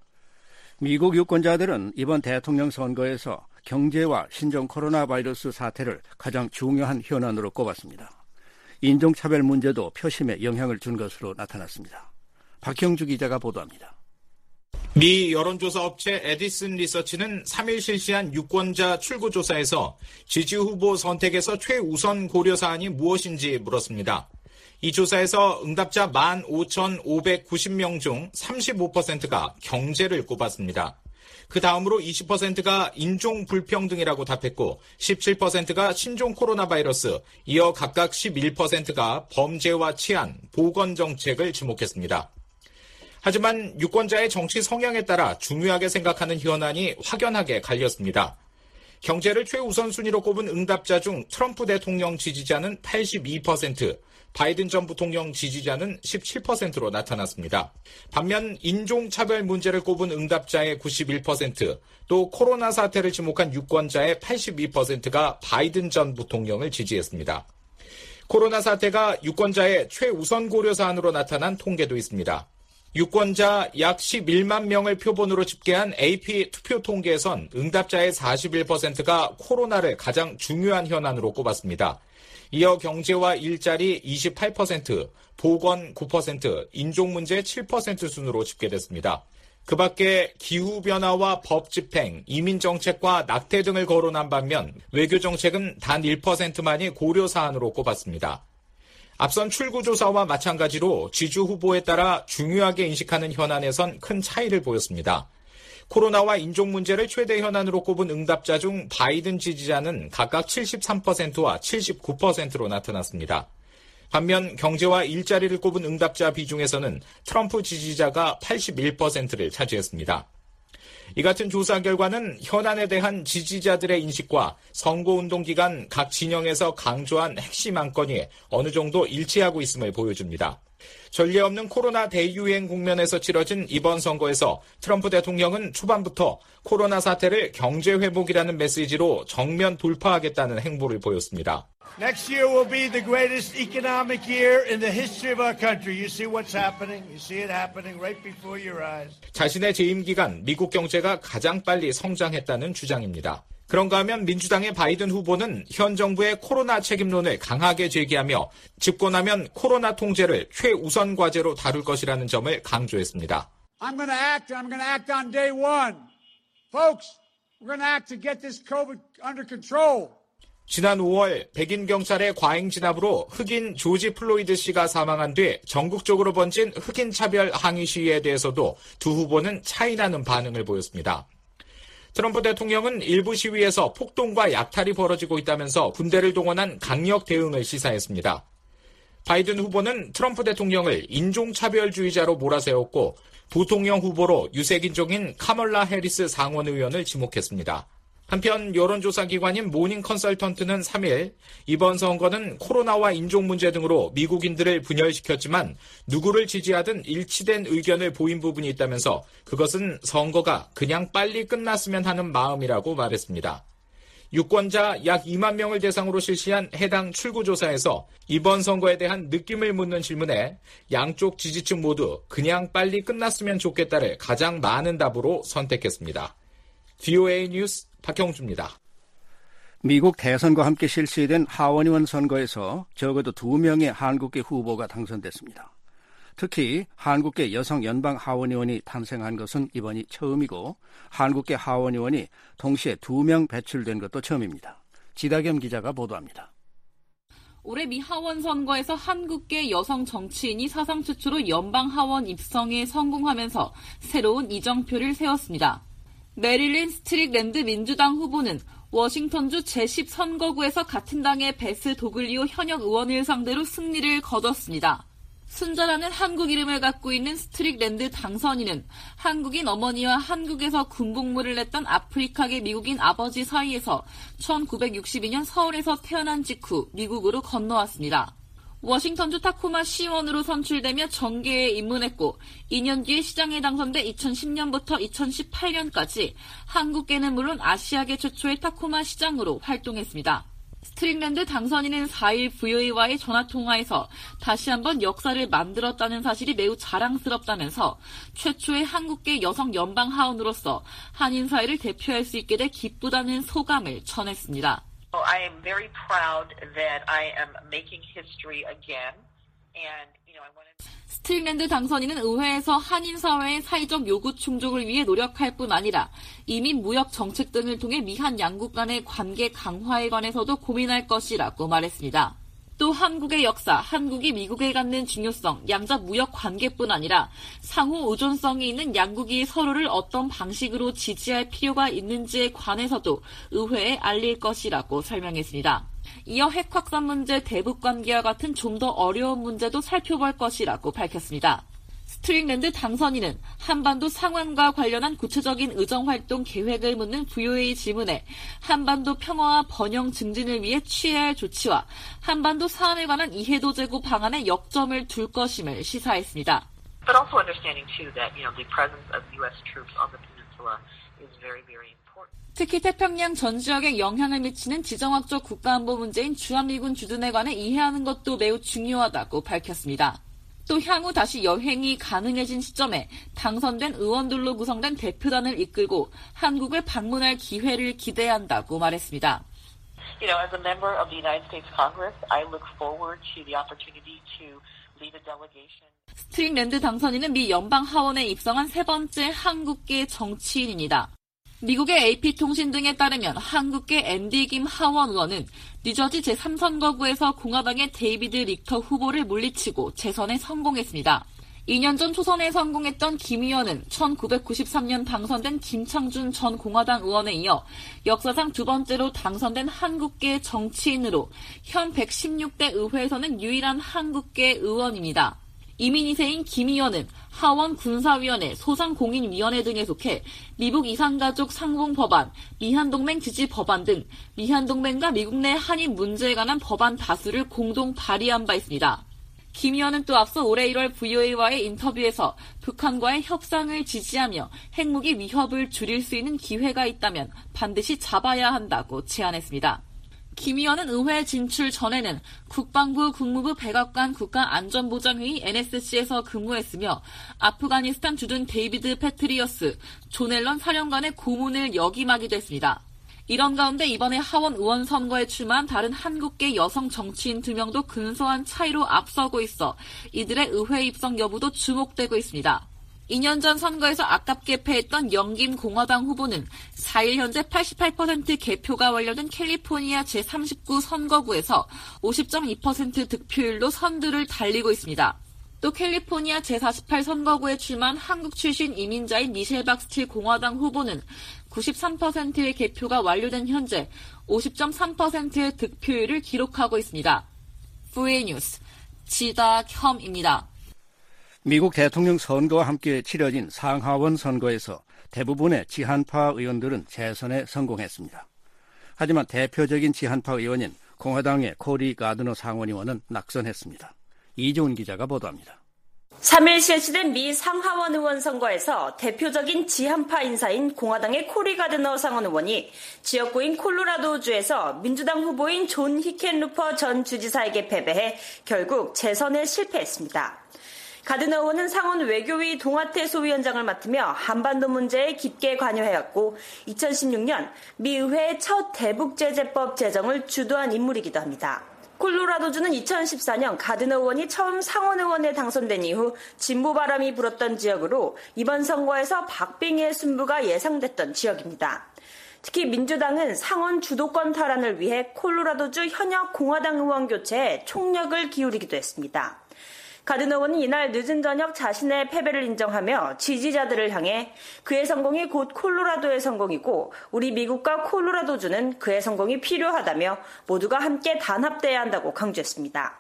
미국 유권자들은 이번 대통령 선거에서 경제와 신종 코로나 바이러스 사태를 가장 중요한 현안으로 꼽았습니다. 인종차별 문제도 표심에 영향을 준 것으로 나타났습니다. 박형주 기자가 보도합니다. 미 여론조사 업체 에디슨 리서치는 3일 실시한 유권자 출구조사에서 지지 후보 선택에서 최우선 고려 사안이 무엇인지 물었습니다. 이 조사에서 응답자 15,590명 중 35%가 경제를 꼽았습니다. 그 다음으로 20%가 인종 불평등이라고 답했고 17%가 신종 코로나 바이러스, 이어 각각 11%가 범죄와 치안, 보건 정책을 지목했습니다. 하지만 유권자의 정치 성향에 따라 중요하게 생각하는 현안이 확연하게 갈렸습니다. 경제를 최우선 순위로 꼽은 응답자 중 트럼프 대통령 지지자는 82%, 바이든 전 부통령 지지자는 17%로 나타났습니다. 반면 인종차별 문제를 꼽은 응답자의 91%, 또 코로나 사태를 지목한 유권자의 82%가 바이든 전 부통령을 지지했습니다. 코로나 사태가 유권자의 최우선 고려 사안으로 나타난 통계도 있습니다. 유권자 약 11만 명을 표본으로 집계한 AP 투표 통계에선 응답자의 41%가 코로나를 가장 중요한 현안으로 꼽았습니다. 이어 경제와 일자리 28%, 보건 9%, 인종문제 7% 순으로 집계됐습니다. 그 밖에 기후변화와 법집행, 이민정책과 낙태 등을 거론한 반면 외교정책은 단 1%만이 고려사안으로 꼽았습니다. 앞선 출구조사와 마찬가지로 지주 후보에 따라 중요하게 인식하는 현안에선 큰 차이를 보였습니다. 코로나와 인종 문제를 최대 현안으로 꼽은 응답자 중 바이든 지지자는 각각 73%와 79%로 나타났습니다. 반면 경제와 일자리를 꼽은 응답자 비중에서는 트럼프 지지자가 81%를 차지했습니다. 이 같은 조사 결과는 현안에 대한 지지자들의 인식과 선거운동 기간 각 진영에서 강조한 핵심 안건이 어느 정도 일치하고 있음을 보여줍니다. 전례 없는 코로나 대유행 국면에서 치러진 이번 선거에서 트럼프 대통령은 초반부터 코로나 사태를 경제 회복이라는 메시지로 정면 돌파하겠다는 행보를 보였습니다. Next year will be the greatest economic year in the history of our country. You see what's happening? You see it happening right before your eyes. 자신의 재임 기간 미국 경제가 가장 빨리 성장했다는 주장입니다. 그런가 하면 민주당의 바이든 후보는 현 정부의 코로나 책임론을 강하게 제기하며 집권하면 코로나 통제를 최우선 과제로 다룰 것이라는 점을 강조했습니다. I'm going to act on day one. Folks, we're going to act to get this COVID under control. 지난 5월 백인 경찰의 과잉 진압으로 흑인 조지 플로이드 씨가 사망한 뒤 전국적으로 번진 흑인 차별 항의 시위에 대해서도 두 후보는 차이나는 반응을 보였습니다. 트럼프 대통령은 일부 시위에서 폭동과 약탈이 벌어지고 있다면서 군대를 동원한 강력 대응을 시사했습니다. 바이든 후보는 트럼프 대통령을 인종차별주의자로 몰아세웠고 부통령 후보로 유색인종인 카멀라 해리스 상원 의원을 지목했습니다. 한편 여론조사 기관인 모닝 컨설턴트는 3일 이번 선거는 코로나와 인종 문제 등으로 미국인들을 분열시켰지만 누구를 지지하든 일치된 의견을 보인 부분이 있다면서 그것은 선거가 그냥 빨리 끝났으면 하는 마음이라고 말했습니다. 유권자 약 2만 명을 대상으로 실시한 해당 출구조사에서 이번 선거에 대한 느낌을 묻는 질문에 양쪽 지지층 모두 그냥 빨리 끝났으면 좋겠다를 가장 많은 답으로 선택했습니다. VOA 뉴스 박형주입니다. 미국 대선과 함께 실시된 하원의원 선거에서 적어도 2명의 한국계 후보가 당선됐습니다. 특히 한국계 여성 연방 하원의원이 탄생한 것은 이번이 처음이고 한국계 하원의원이 동시에 2명 배출된 것도 처음입니다. 지다겸 기자가 보도합니다. 올해 미 하원 선거에서 한국계 여성 정치인이 사상 최초로 연방 하원 입성에 성공하면서 새로운 이정표를 세웠습니다. 메릴린 스트릭랜드 민주당 후보는 워싱턴주 제10 선거구에서 같은 당의 베스 도글리오 현역 의원을 상대로 승리를 거뒀습니다. 순자라는 한국 이름을 갖고 있는 스트릭랜드 당선인은 한국인 어머니와 한국에서 군복무를 했던 아프리카계 미국인 아버지 사이에서 1962년 서울에서 태어난 직후 미국으로 건너왔습니다. 워싱턴주 타코마 시의원으로 선출되며 정계에 입문했고 2년 뒤에 시장에 당선돼 2010년부터 2018년까지 한국계는 물론 아시아계 최초의 타코마 시장으로 활동했습니다. 스트릭랜드 당선인은 4일 VOA와의 전화통화에서 다시 한번 역사를 만들었다는 사실이 매우 자랑스럽다면서 최초의 한국계 여성 연방 하원으로서 한인 사회를 대표할 수 있게 돼 기쁘다는 소감을 전했습니다. I am very proud that I am making history again. And, I want to... 스트릭랜드 당선인은 의회에서 한인 사회의 사회적 요구 충족을 위해 노력할 뿐 아니라 이민 무역 정책 등을 통해 미한 양국 간의 관계 강화에 관해서도 고민할 것이라고 말했습니다. 또 한국의 역사, 한국이 미국에 갖는 중요성, 양자 무역 관계뿐 아니라 상호 의존성이 있는 양국이 서로를 어떤 방식으로 지지할 필요가 있는지에 관해서도 의회에 알릴 것이라고 설명했습니다. 이어 핵 확산 문제, 대북 관계와 같은 좀 더 어려운 문제도 살펴볼 것이라고 밝혔습니다. 스트릭랜드 당선인은 한반도 상황과 관련한 구체적인 의정활동 계획을 묻는 VOA 질문에 한반도 평화와 번영 증진을 위해 취해야 할 조치와 한반도 사안에 관한 이해도 제고 방안에 역점을 둘 것임을 시사했습니다. But also understanding too that, the presence of U.S. troops on the peninsula is very, very important. 특히 태평양 전 지역에 영향을 미치는 지정학적 국가안보 문제인 주한미군 주둔에 관해 이해하는 것도 매우 중요하다고 밝혔습니다. 또 향후 다시 여행이 가능해진 시점에 당선된 의원들로 구성된 대표단을 이끌고 한국을 방문할 기회를 기대한다고 말했습니다. As a member of the United States Congress, I look forward to the opportunity to lead a delegation. 스트릭랜드 당선인은 미 연방 하원에 입성한 세 번째 한국계 정치인입니다. 미국의 AP통신 등에 따르면 한국계 앤디 김 하원 의원은 뉴저지 제3선거구에서 공화당의 데이비드 릭터 후보를 물리치고 재선에 성공했습니다. 2년 전 초선에 성공했던 김 의원은 1993년 당선된 김창준 전 공화당 의원에 이어 역사상 두 번째로 당선된 한국계 정치인으로 현 116대 의회에서는 유일한 한국계 의원입니다. 이민 2세인 김 의원은 하원 군사위원회, 소상공인위원회 등에 속해 미국 이산가족 상봉 법안, 미한동맹 지지 법안 등 미한동맹과 미국 내 한인 문제에 관한 법안 다수를 공동 발의한 바 있습니다. 김 의원은 또 앞서 올해 1월 VOA와의 인터뷰에서 북한과의 협상을 지지하며 핵무기 위협을 줄일 수 있는 기회가 있다면 반드시 잡아야 한다고 제안했습니다. 김 의원은 의회 진출 전에는 국방부 국무부 백악관 국가안전보장회의 NSC에서 근무했으며 아프가니스탄 주둔 데이비드 패트리어스, 존 앨런 사령관의 고문을 역임하기도 했습니다. 이런 가운데 이번에 하원 의원 선거에 출마한 다른 한국계 여성 정치인 2명도 근소한 차이로 앞서고 있어 이들의 의회 입성 여부도 주목되고 있습니다. 2년 전 선거에서 아깝게 패했던 영김 공화당 후보는 4일 현재 88% 개표가 완료된 캘리포니아 제39 선거구에서 50.2% 득표율로 선두를 달리고 있습니다. 또 캘리포니아 제48 선거구에 출마한 한국 출신 이민자인 미셸 박스틸 공화당 후보는 93%의 개표가 완료된 현재 50.3%의 득표율을 기록하고 있습니다. VOA 뉴스 지다혐입니다. 미국 대통령 선거와 함께 치러진 상하원 선거에서 대부분의 지한파 의원들은 재선에 성공했습니다. 하지만 대표적인 지한파 의원인 공화당의 코리 가드너 상원의원은 낙선했습니다. 이종훈 기자가 보도합니다. 3일 실시된 미 상하원 의원 선거에서 대표적인 지한파 인사인 공화당의 코리 가드너 상원 의원이 지역구인 콜로라도주에서 민주당 후보인 존 히켄루퍼 전 주지사에게 패배해 결국 재선에 실패했습니다. 가드너 의원은 상원 외교위 동아태 소위원장을 맡으며 한반도 문제에 깊게 관여해왔고 2016년 미 의회의 첫 대북제재법 제정을 주도한 인물이기도 합니다. 콜로라도주는 2014년 가드너 의원이 처음 상원 의원에 당선된 이후 진보 바람이 불었던 지역으로 이번 선거에서 박빙의 승부가 예상됐던 지역입니다. 특히 민주당은 상원 주도권 탈환을 위해 콜로라도주 현역 공화당 의원 교체에 총력을 기울이기도 했습니다. 가드너 의원은 이날 늦은 저녁 자신의 패배를 인정하며 지지자들을 향해 그의 성공이 곧 콜로라도의 성공이고 우리 미국과 콜로라도주는 그의 성공이 필요하다며 모두가 함께 단합돼야 한다고 강조했습니다.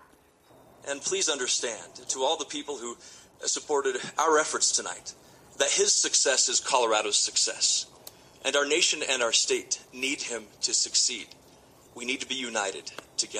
And please understand to all the people who supported our efforts tonight that his success is Colorado's success. And our nation and our state need him to succeed. We need to be united.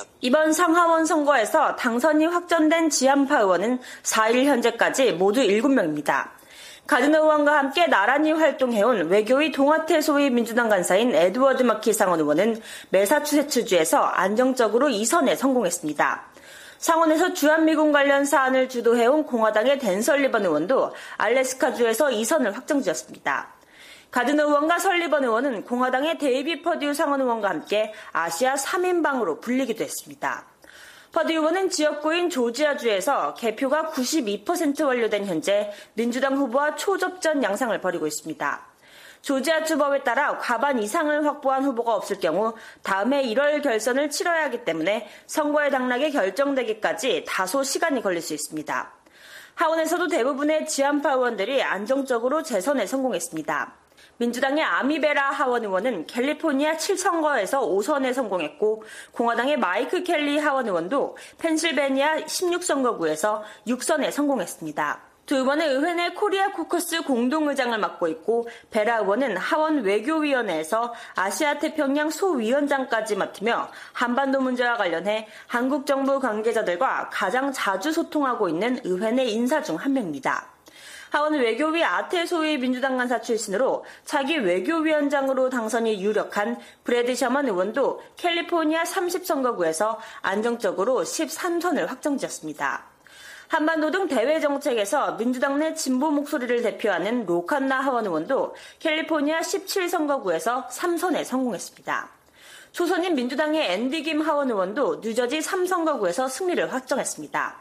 이번 상하원 선거에서 당선이 확정된 지한파 의원은 4일 현재까지 모두 7명입니다. 가드너 의원과 함께 나란히 활동해온 외교위 동아태 소위 민주당 간사인 에드워드 마키 상원 의원은 매사추세츠주에서 안정적으로 2선에 성공했습니다. 상원에서 주한미군 관련 사안을 주도해온 공화당의 댄 설리번 의원도 알래스카주에서 2선을 확정지었습니다. 가드너 의원과 설리번 의원은 공화당의 데이비 퍼듀 상원 의원과 함께 아시아 3인방으로 불리기도 했습니다. 퍼듀 의원은 지역구인 조지아주에서 개표가 92% 완료된 현재 민주당 후보와 초접전 양상을 벌이고 있습니다. 조지아주 법에 따라 과반 이상을 확보한 후보가 없을 경우 다음해 1월 결선을 치러야 하기 때문에 선거의 당락이 결정되기까지 다소 시간이 걸릴 수 있습니다. 하원에서도 대부분의 지한파 의원들이 안정적으로 재선에 성공했습니다. 민주당의 아미베라 하원 의원은 캘리포니아 7선거에서 5선에 성공했고 공화당의 마이크 켈리 하원 의원도 펜실베니아 16선거구에서 6선에 성공했습니다. 두 의원은 의회 내 코리아 코커스 공동의장을 맡고 있고 베라 의원은 하원 외교위원회에서 아시아 태평양 소위원장까지 맡으며 한반도 문제와 관련해 한국 정부 관계자들과 가장 자주 소통하고 있는 의회 내 인사 중 한 명입니다. 하원 외교위 아태 소위 민주당 간사 출신으로 차기 외교위원장으로 당선이 유력한 브래드 셔먼 의원도 캘리포니아 30선거구에서 안정적으로 13선을 확정지었습니다. 한반도 등 대외 정책에서 민주당 내 진보 목소리를 대표하는 로칸나 하원 의원도 캘리포니아 17선거구에서 3선에 성공했습니다. 초선인 민주당의 앤디 김 하원 의원도 뉴저지 3선거구에서 승리를 확정했습니다.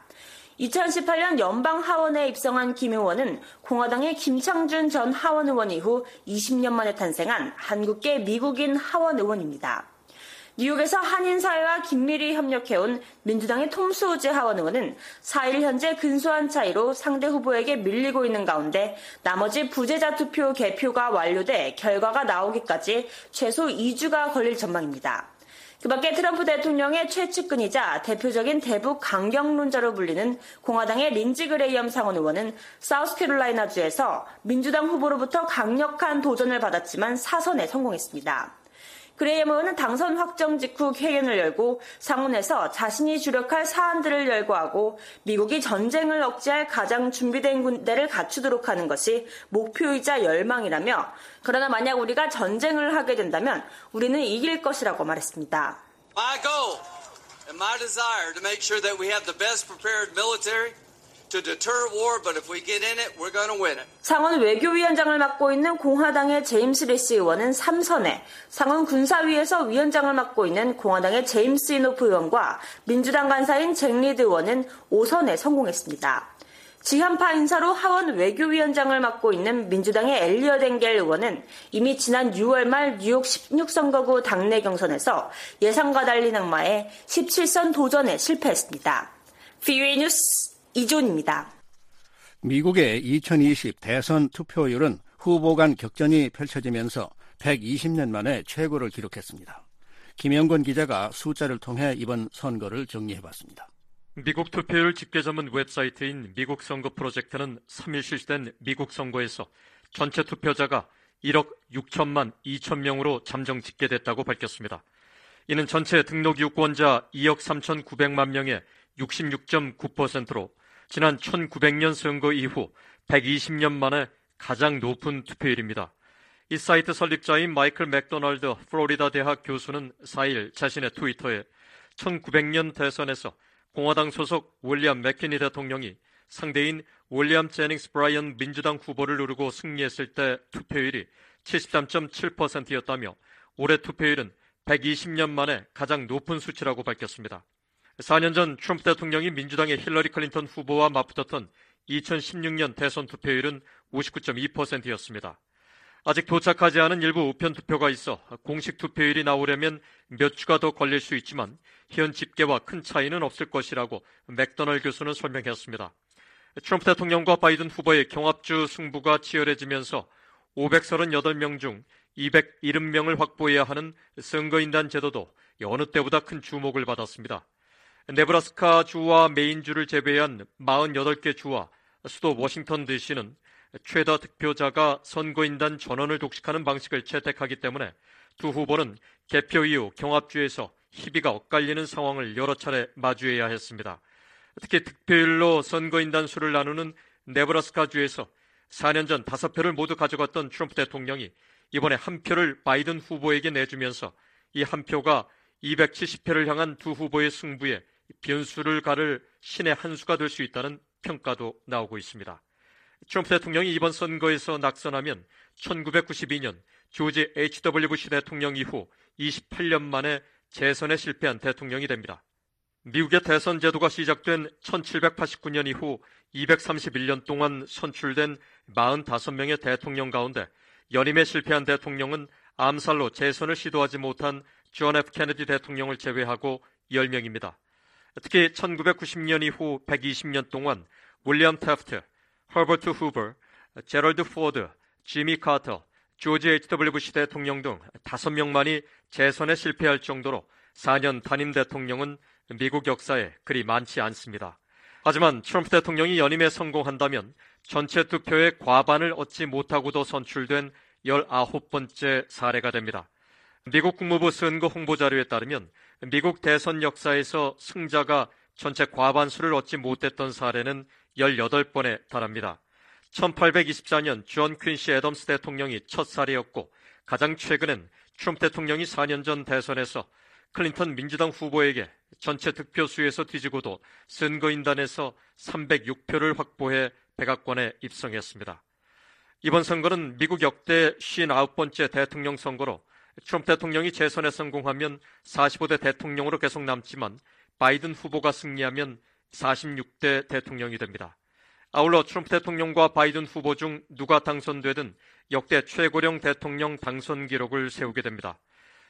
2018년 연방 하원에 입성한 김 의원은 공화당의 김창준 전 하원 의원 이후 20년 만에 탄생한 한국계 미국인 하원 의원입니다. 뉴욕에서 한인사회와 긴밀히 협력해온 민주당의 톰 수우즈 하원 의원은 4일 현재 근소한 차이로 상대 후보에게 밀리고 있는 가운데 나머지 부재자 투표 개표가 완료돼 결과가 나오기까지 최소 2주가 걸릴 전망입니다. 그 밖에 트럼프 대통령의 최측근이자 대표적인 대북 강경론자로 불리는 공화당의 린지 그레이엄 상원 의원은 사우스캐롤라이나주에서 민주당 후보로부터 강력한 도전을 받았지만 4선에 성공했습니다. 그레이엄 의원은 당선 확정 직후 회견을 열고 상원에서 자신이 주력할 사안들을 열거하고 미국이 전쟁을 억제할 가장 준비된 군대를 갖추도록 하는 것이 목표이자 열망이라며 그러나 만약 우리가 전쟁을 하게 된다면 우리는 이길 것이라고 말했습니다. My goal and my desire to make sure that we have the best prepared military to deter war, but if we get in it, we're going to win it. 상원 외교위원장을 맡고 있는 공화당의 제임스 리시 의원은 3선에, 상원 군사위에서 위원장을 맡고 있는 공화당의 제임스 이노프 의원과 민주당 간사인 잭 리드 의원은 5선에 성공했습니다. 지한파 인사로 하원 외교위원장을 맡고 있는 민주당의 엘리엇 엥겔 의원은 이미 지난 6월 말 뉴욕 16선거구 당내 경선에서 예상과 달리 낙마해 17선 도전에 실패했습니다. VOA 뉴스 이존입니다. 미국의 2020 대선 투표율은 후보 간 격전이 펼쳐지면서 120년 만에 최고를 기록했습니다. 김영권 기자가 숫자를 통해 이번 선거를 정리해봤습니다. 미국 투표율 집계 전문 웹사이트인 미국 선거 프로젝트는 3일 실시된 미국 선거에서 전체 투표자가 1억 6천만 2천 명으로 잠정 집계됐다고 밝혔습니다. 이는 전체 등록 유권자 2억 3,900만 명의 66.9%로 지난 1900년 선거 이후 120년 만에 가장 높은 투표율입니다. 이 사이트 설립자인 마이클 맥도널드 플로리다 대학 교수는 4일 자신의 트위터에 1900년 대선에서 공화당 소속 윌리엄 맥키니 대통령이 상대인 윌리엄 제닝스 브라이언 민주당 후보를 누르고 승리했을 때 투표율이 73.7%였다며 올해 투표율은 120년 만에 가장 높은 수치라고 밝혔습니다. 4년 전 트럼프 대통령이 민주당의 힐러리 클린턴 후보와 맞붙었던 2016년 대선 투표율은 59.2%였습니다. 아직 도착하지 않은 일부 우편 투표가 있어 공식 투표율이 나오려면 몇 주가 더 걸릴 수 있지만 현 집계와 큰 차이는 없을 것이라고 맥도널드 교수는 설명했습니다. 트럼프 대통령과 바이든 후보의 경합주 승부가 치열해지면서 538명 중 270명을 확보해야 하는 선거인단 제도도 어느 때보다 큰 주목을 받았습니다. 네브라스카 주와 메인주를 제외한 48개 주와 수도 워싱턴 DC는 최다 득표자가 선거인단 전원을 독식하는 방식을 채택하기 때문에 두 후보는 개표 이후 경합주에서 희비가 엇갈리는 상황을 여러 차례 마주해야 했습니다. 특히 득표율로 선거인단 수를 나누는 네브라스카주에서 4년 전 5표를 모두 가져갔던 트럼프 대통령이 이번에 한 표를 바이든 후보에게 내주면서 이 한 표가 270표를 향한 두 후보의 승부에 변수를 가를 신의 한 수가 될 수 있다는 평가도 나오고 있습니다. 트럼프 대통령이 이번 선거에서 낙선하면 1992년 조지 H.W. 부시 대통령 이후 28년 만에 재선에 실패한 대통령이 됩니다. 미국의 대선 제도가 시작된 1789년 이후 231년 동안 선출된 45명의 대통령 가운데 연임에 실패한 대통령은 암살로 재선을 시도하지 못한 존 F. 케네디 대통령을 제외하고 10명입니다. 특히 1990년 이후 120년 동안 윌리엄 태프트, 허버트 후버, 제럴드 포드, 지미 카터, 조지 H.W. 부시 대통령 등 5명만이 재선에 실패할 정도로 4년 단임 대통령은 미국 역사에 그리 많지 않습니다. 하지만 트럼프 대통령이 연임에 성공한다면 전체 투표의 과반을 얻지 못하고도 선출된 19번째 사례가 됩니다. 미국 국무부 선거 홍보자료에 따르면 미국 대선 역사에서 승자가 전체 과반수를 얻지 못했던 사례는 18번에 달합니다. 1824년 존 퀸시 애덤스 대통령이 첫 사례였고 가장 최근엔 트럼프 대통령이 4년 전 대선에서 클린턴 민주당 후보에게 전체 득표수에서 뒤지고도 선거인단에서 306표를 확보해 백악관에 입성했습니다. 이번 선거는 미국 역대 59번째 대통령 선거로 트럼프 대통령이 재선에 성공하면 45대 대통령으로 계속 남지만 바이든 후보가 승리하면 46대 대통령이 됩니다. 아울러 트럼프 대통령과 바이든 후보 중 누가 당선되든 역대 최고령 대통령 당선 기록을 세우게 됩니다.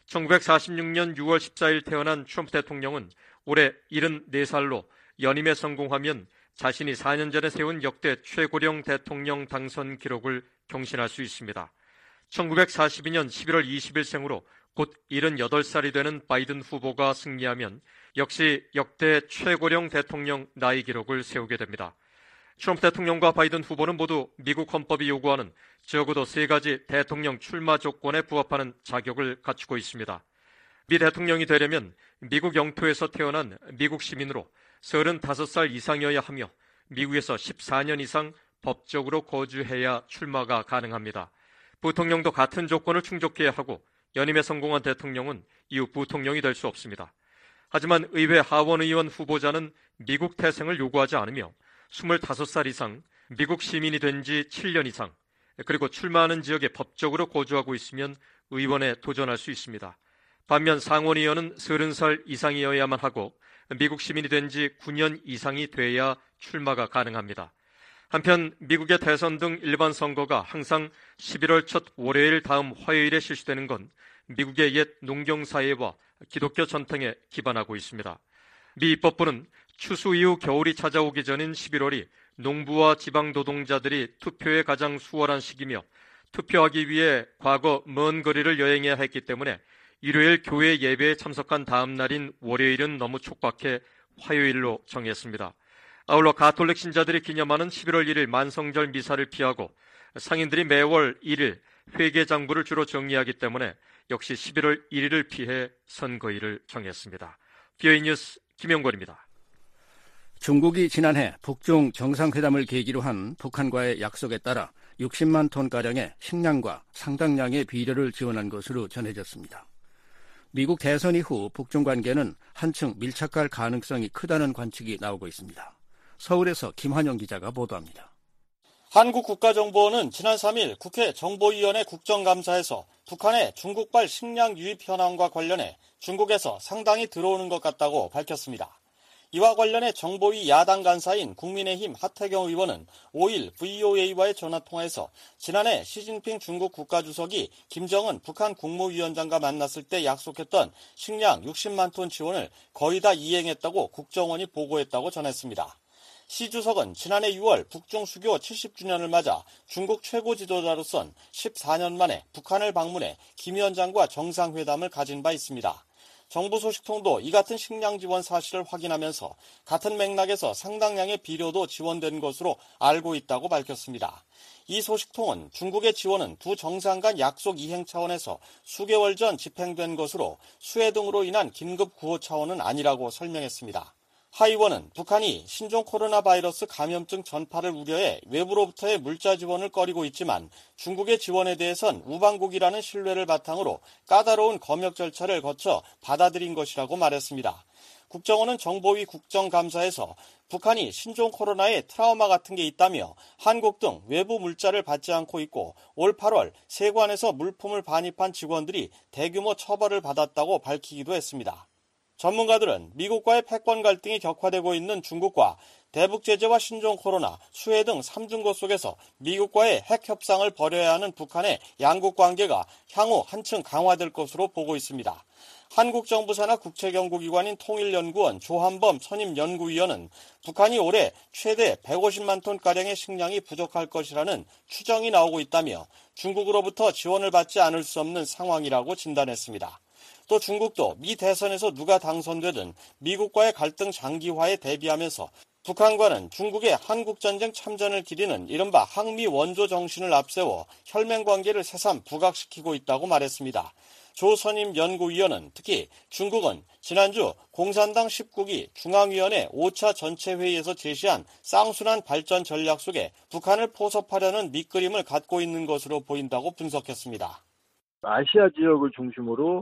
1946년 6월 14일 태어난 트럼프 대통령은 올해 74살로 연임에 성공하면 자신이 4년 전에 세운 역대 최고령 대통령 당선 기록을 경신할 수 있습니다. 1942년 11월 20일 생으로 곧 78살이 되는 바이든 후보가 승리하면 역시 역대 최고령 대통령 나이 기록을 세우게 됩니다. 트럼프 대통령과 바이든 후보는 모두 미국 헌법이 요구하는 적어도 3가지 대통령 출마 조건에 부합하는 자격을 갖추고 있습니다. 미 대통령이 되려면 미국 영토에서 태어난 미국 시민으로 35살 이상이어야 하며 미국에서 14년 이상 법적으로 거주해야 출마가 가능합니다. 부통령도 같은 조건을 충족해야 하고 연임에 성공한 대통령은 이후 부통령이 될 수 없습니다. 하지만 의회 하원의원 후보자는 미국 태생을 요구하지 않으며 25살 이상, 미국 시민이 된 지 7년 이상, 그리고 출마하는 지역에 법적으로 거주하고 있으면 의원에 도전할 수 있습니다. 반면 상원의원은 30살 이상이어야만 하고 미국 시민이 된 지 9년 이상이 돼야 출마가 가능합니다. 한편 미국의 대선 등 일반 선거가 항상 11월 첫 월요일 다음 화요일에 실시되는 건 미국의 옛 농경사회와 기독교 전통에 기반하고 있습니다. 미 입법부는 추수 이후 겨울이 찾아오기 전인 11월이 농부와 지방 노동자들이 투표에 가장 수월한 시기며 투표하기 위해 과거 먼 거리를 여행해야 했기 때문에 일요일 교회 예배에 참석한 다음 날인 월요일은 너무 촉박해 화요일로 정했습니다. 아울러 가톨릭 신자들이 기념하는 11월 1일 만성절 미사를 피하고 상인들이 매월 1일 회계장부를 주로 정리하기 때문에 역시 11월 1일을 피해 선거일을 정했습니다. BOA 뉴스 김영권입니다. 중국이 지난해 북중 정상회담을 계기로 한 북한과의 약속에 따라 60만 톤가량의 식량과 상당량의 비료를 지원한 것으로 전해졌습니다. 미국 대선 이후 북중 관계는 한층 밀착할 가능성이 크다는 관측이 나오고 있습니다. 서울에서 김환영 기자가 보도합니다. 한국국가정보원은 지난 3일 국회 정보위원회 국정감사에서 북한의 중국발 식량 유입 현황과 관련해 중국에서 상당히 들어오는 것 같다고 밝혔습니다. 이와 관련해 정보위 야당 간사인 국민의힘 하태경 의원은 5일 VOA와의 전화통화에서 지난해 시진핑 중국 국가주석이 김정은 북한 국무위원장과 만났을 때 약속했던 식량 60만 톤 지원을 거의 다 이행했다고 국정원이 보고했다고 전했습니다. 시 주석은 지난해 6월 북중 수교 70주년을 맞아 중국 최고 지도자로선 14년 만에 북한을 방문해 김 위원장과 정상회담을 가진 바 있습니다. 정부 소식통도 이 같은 식량 지원 사실을 확인하면서 같은 맥락에서 상당량의 비료도 지원된 것으로 알고 있다고 밝혔습니다. 이 소식통은 중국의 지원은 두 정상 간 약속 이행 차원에서 수개월 전 집행된 것으로 수해 등으로 인한 긴급 구호 차원은 아니라고 설명했습니다. 하 의원은 북한이 신종 코로나 바이러스 감염증 전파를 우려해 외부로부터의 물자 지원을 꺼리고 있지만 중국의 지원에 대해선 우방국이라는 신뢰를 바탕으로 까다로운 검역 절차를 거쳐 받아들인 것이라고 말했습니다. 국정원은 정보위 국정감사에서 북한이 신종 코로나에 트라우마 같은 게 있다며 한국 등 외부 물자를 받지 않고 있고 올 8월 세관에서 물품을 반입한 직원들이 대규모 처벌을 받았다고 밝히기도 했습니다. 전문가들은 미국과의 패권 갈등이 격화되고 있는 중국과 대북 제재와 신종 코로나, 수해 등 3중고 속에서 미국과의 핵 협상을 벌여야 하는 북한의 양국 관계가 향후 한층 강화될 것으로 보고 있습니다. 한국 정부 산하 국책연구기관인 통일연구원 조한범 선임연구위원은 북한이 올해 최대 150만 톤가량의 식량이 부족할 것이라는 추정이 나오고 있다며 중국으로부터 지원을 받지 않을 수 없는 상황이라고 진단했습니다. 또 중국도 미 대선에서 누가 당선되든 미국과의 갈등 장기화에 대비하면서 북한과는 중국의 한국전쟁 참전을 기리는 이른바 항미 원조 정신을 앞세워 혈맹 관계를 새삼 부각시키고 있다고 말했습니다. 조 선임 연구위원은 특히 중국은 지난주 공산당 10국이 중앙위원회 5차 전체회의에서 제시한 쌍순환 발전 전략 속에 북한을 포섭하려는 밑그림을 갖고 있는 것으로 보인다고 분석했습니다. 아시아 지역을 중심으로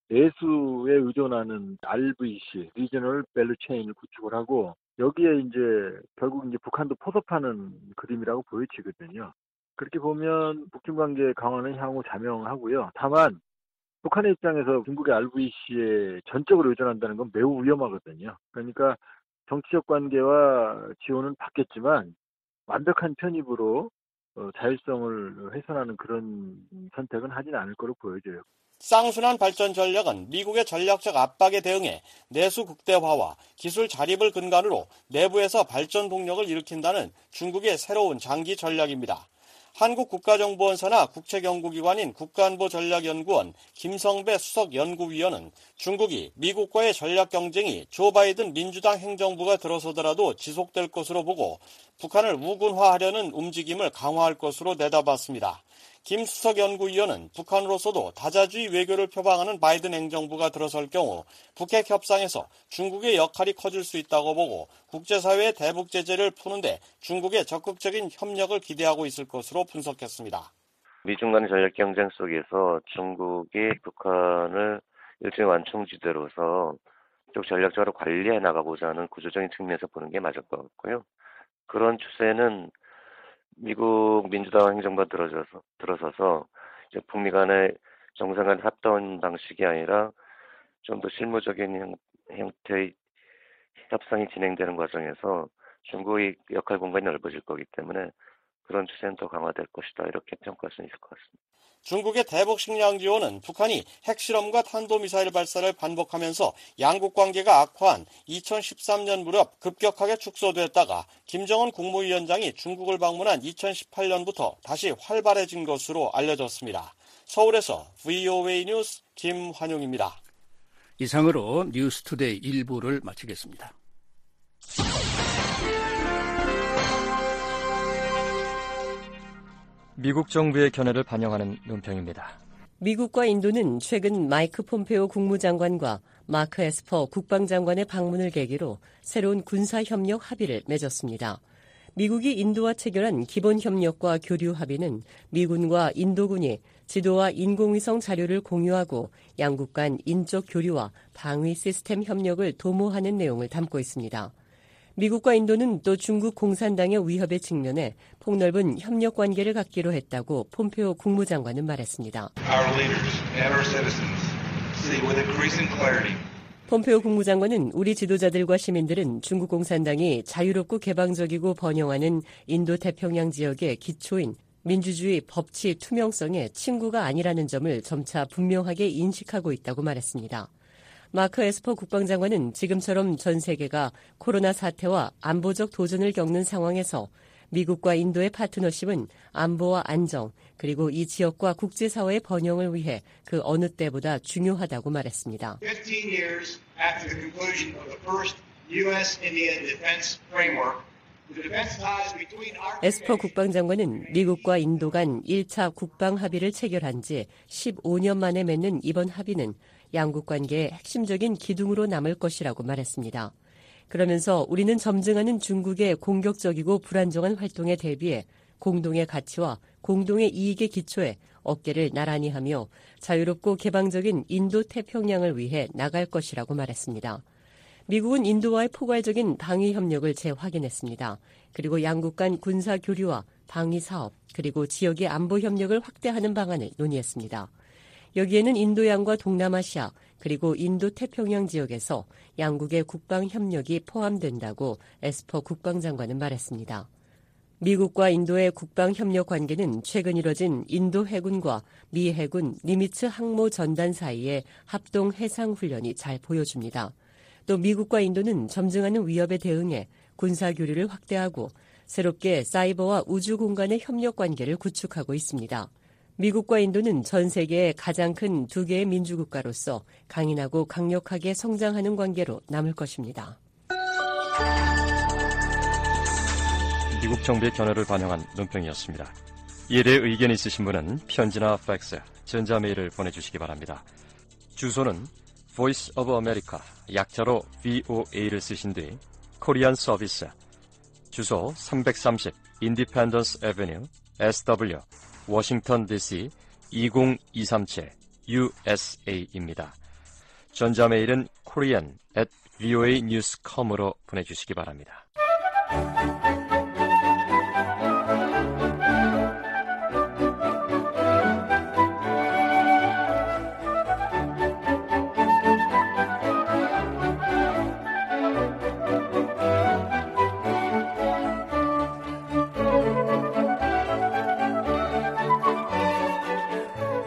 내수에 의존하는 RVC, 리저널 밸류 체인을 구축을 하고 여기에 이제 결국 이제 북한도 포섭하는 그림이라고 보여지거든요. 그렇게 보면 북중 관계 강화는 향후 자명하고요. 다만 북한의 입장에서 중국의 RVC에 전적으로 의존한다는 건 매우 위험하거든요. 그러니까 정치적 관계와 지원은 받겠지만 완벽한 편입으로 자율성을 훼손하는 그런 선택은 하진 않을 거로 보여져요. 쌍순환 발전 전략은 미국의 전략적 압박에 대응해 내수 극대화와 기술 자립을 근간으로 내부에서 발전 동력을 일으킨다는 중국의 새로운 장기 전략입니다. 한국국가정보원사나 국책연구기관인 국가안보전략연구원 김성배 수석연구위원은 중국이 미국과의 전략 경쟁이 조 바이든 민주당 행정부가 들어서더라도 지속될 것으로 보고 북한을 우군화하려는 움직임을 강화할 것으로 내다봤습니다. 김 수석연구위원은 북한으로서도 다자주의 외교를 표방하는 바이든 행정부가 들어설 경우 북핵 협상에서 중국의 역할이 커질 수 있다고 보고 국제사회의 대북 제재를 푸는데 중국의 적극적인 협력을 기대하고 있을 것으로 분석했습니다. 미중 간의 전략 경쟁 속에서 중국이 북한을 일종의 완충지대로서 좀 전략적으로 관리해 나가고자 하는 구조적인 측면에서 보는 게 맞을 것 같고요. 그런 추세는 미국 민주당 행정부가 들어서서 이제 북미 간의 정상 간 합동 방식이 아니라 좀 더 실무적인 형태의 협상이 진행되는 과정에서 중국의 역할 공간이 넓어질 거기 때문에 그런 추세는 더 강화될 것이다 이렇게 평가할 수 있을 것 같습니다. 중국의 대북 식량 지원은 북한이 핵실험과 탄도미사일 발사를 반복하면서 양국 관계가 악화한 2013년 무렵 급격하게 축소됐다가 김정은 국무위원장이 중국을 방문한 2018년부터 다시 활발해진 것으로 알려졌습니다. 서울에서 VOA 뉴스 김환용입니다. 이상으로 뉴스투데이 1부를 마치겠습니다. 미국 정부의 견해를 반영하는 논평입니다. 미국과 인도는 최근 마이크 폼페오 국무장관과 마크 에스퍼 국방장관의 방문을 계기로 새로운 군사협력 합의를 맺었습니다. 미국이 인도와 체결한 기본협력과 교류 합의는 미군과 인도군이 지도와 인공위성 자료를 공유하고 양국 간 인적 교류와 방위 시스템 협력을 도모하는 내용을 담고 있습니다. 미국과 인도는 또 중국 공산당의 위협에 직면해 폭넓은 협력 관계를 갖기로 했다고 폼페오 국무장관은 말했습니다. 폼페오 국무장관은 우리 지도자들과 시민들은 중국 공산당이 자유롭고 개방적이고 번영하는 인도태평양 지역의 기초인 민주주의, 법치, 투명성의 친구가 아니라는 점을 점차 분명하게 인식하고 있다고 말했습니다. 마크 에스퍼 국방장관은 지금처럼 전 세계가 코로나 사태와 안보적 도전을 겪는 상황에서 미국과 인도의 파트너십은 안보와 안정, 그리고 이 지역과 국제사회의 번영을 위해 그 어느 때보다 중요하다고 말했습니다. 15 years after the conclusion of the first U.S.-India defense framework, 에스퍼 국방장관은 미국과 인도 간 1차 국방 합의를 체결한 지 15년 만에 맺는 이번 합의는 양국 관계의 핵심적인 기둥으로 남을 것이라고 말했습니다. 그러면서 우리는 점증하는 중국의 공격적이고 불안정한 활동에 대비해 공동의 가치와 공동의 이익에 기초해 어깨를 나란히 하며 자유롭고 개방적인 인도 태평양을 위해 나갈 것이라고 말했습니다. 미국은 인도와의 포괄적인 방위 협력을 재확인했습니다. 그리고 양국 간 군사 교류와 방위 사업, 그리고 지역의 안보 협력을 확대하는 방안을 논의했습니다. 여기에는 인도양과 동남아시아, 그리고 인도 태평양 지역에서 양국의 국방 협력이 포함된다고 에스퍼 국방장관은 말했습니다. 미국과 인도의 국방 협력 관계는 최근 이뤄진 인도 해군과 미 해군 니미츠 항모 전단 사이의 합동 해상 훈련이 잘 보여줍니다. 또 미국과 인도는 점증하는 위협에 대응해 군사 교류를 확대하고 새롭게 사이버와 우주 공간의 협력 관계를 구축하고 있습니다. 미국과 인도는 전 세계의 가장 큰 두 개의 민주국가로서 강인하고 강력하게 성장하는 관계로 남을 것입니다. 미국 정부의 견해를 반영한 논평이었습니다. 이에 대해 의견이 있으신 분은 편지나 팩스, 전자메일을 보내주시기 바랍니다. 주소는 Voice of America, 약자로 VOA를 쓰신 뒤 코리안 서비스, 주소 330 Independence Avenue, SW, 워싱턴 DC 20237 USA입니다. 전자메일은 korean@voanews.com으로 보내주시기 바랍니다.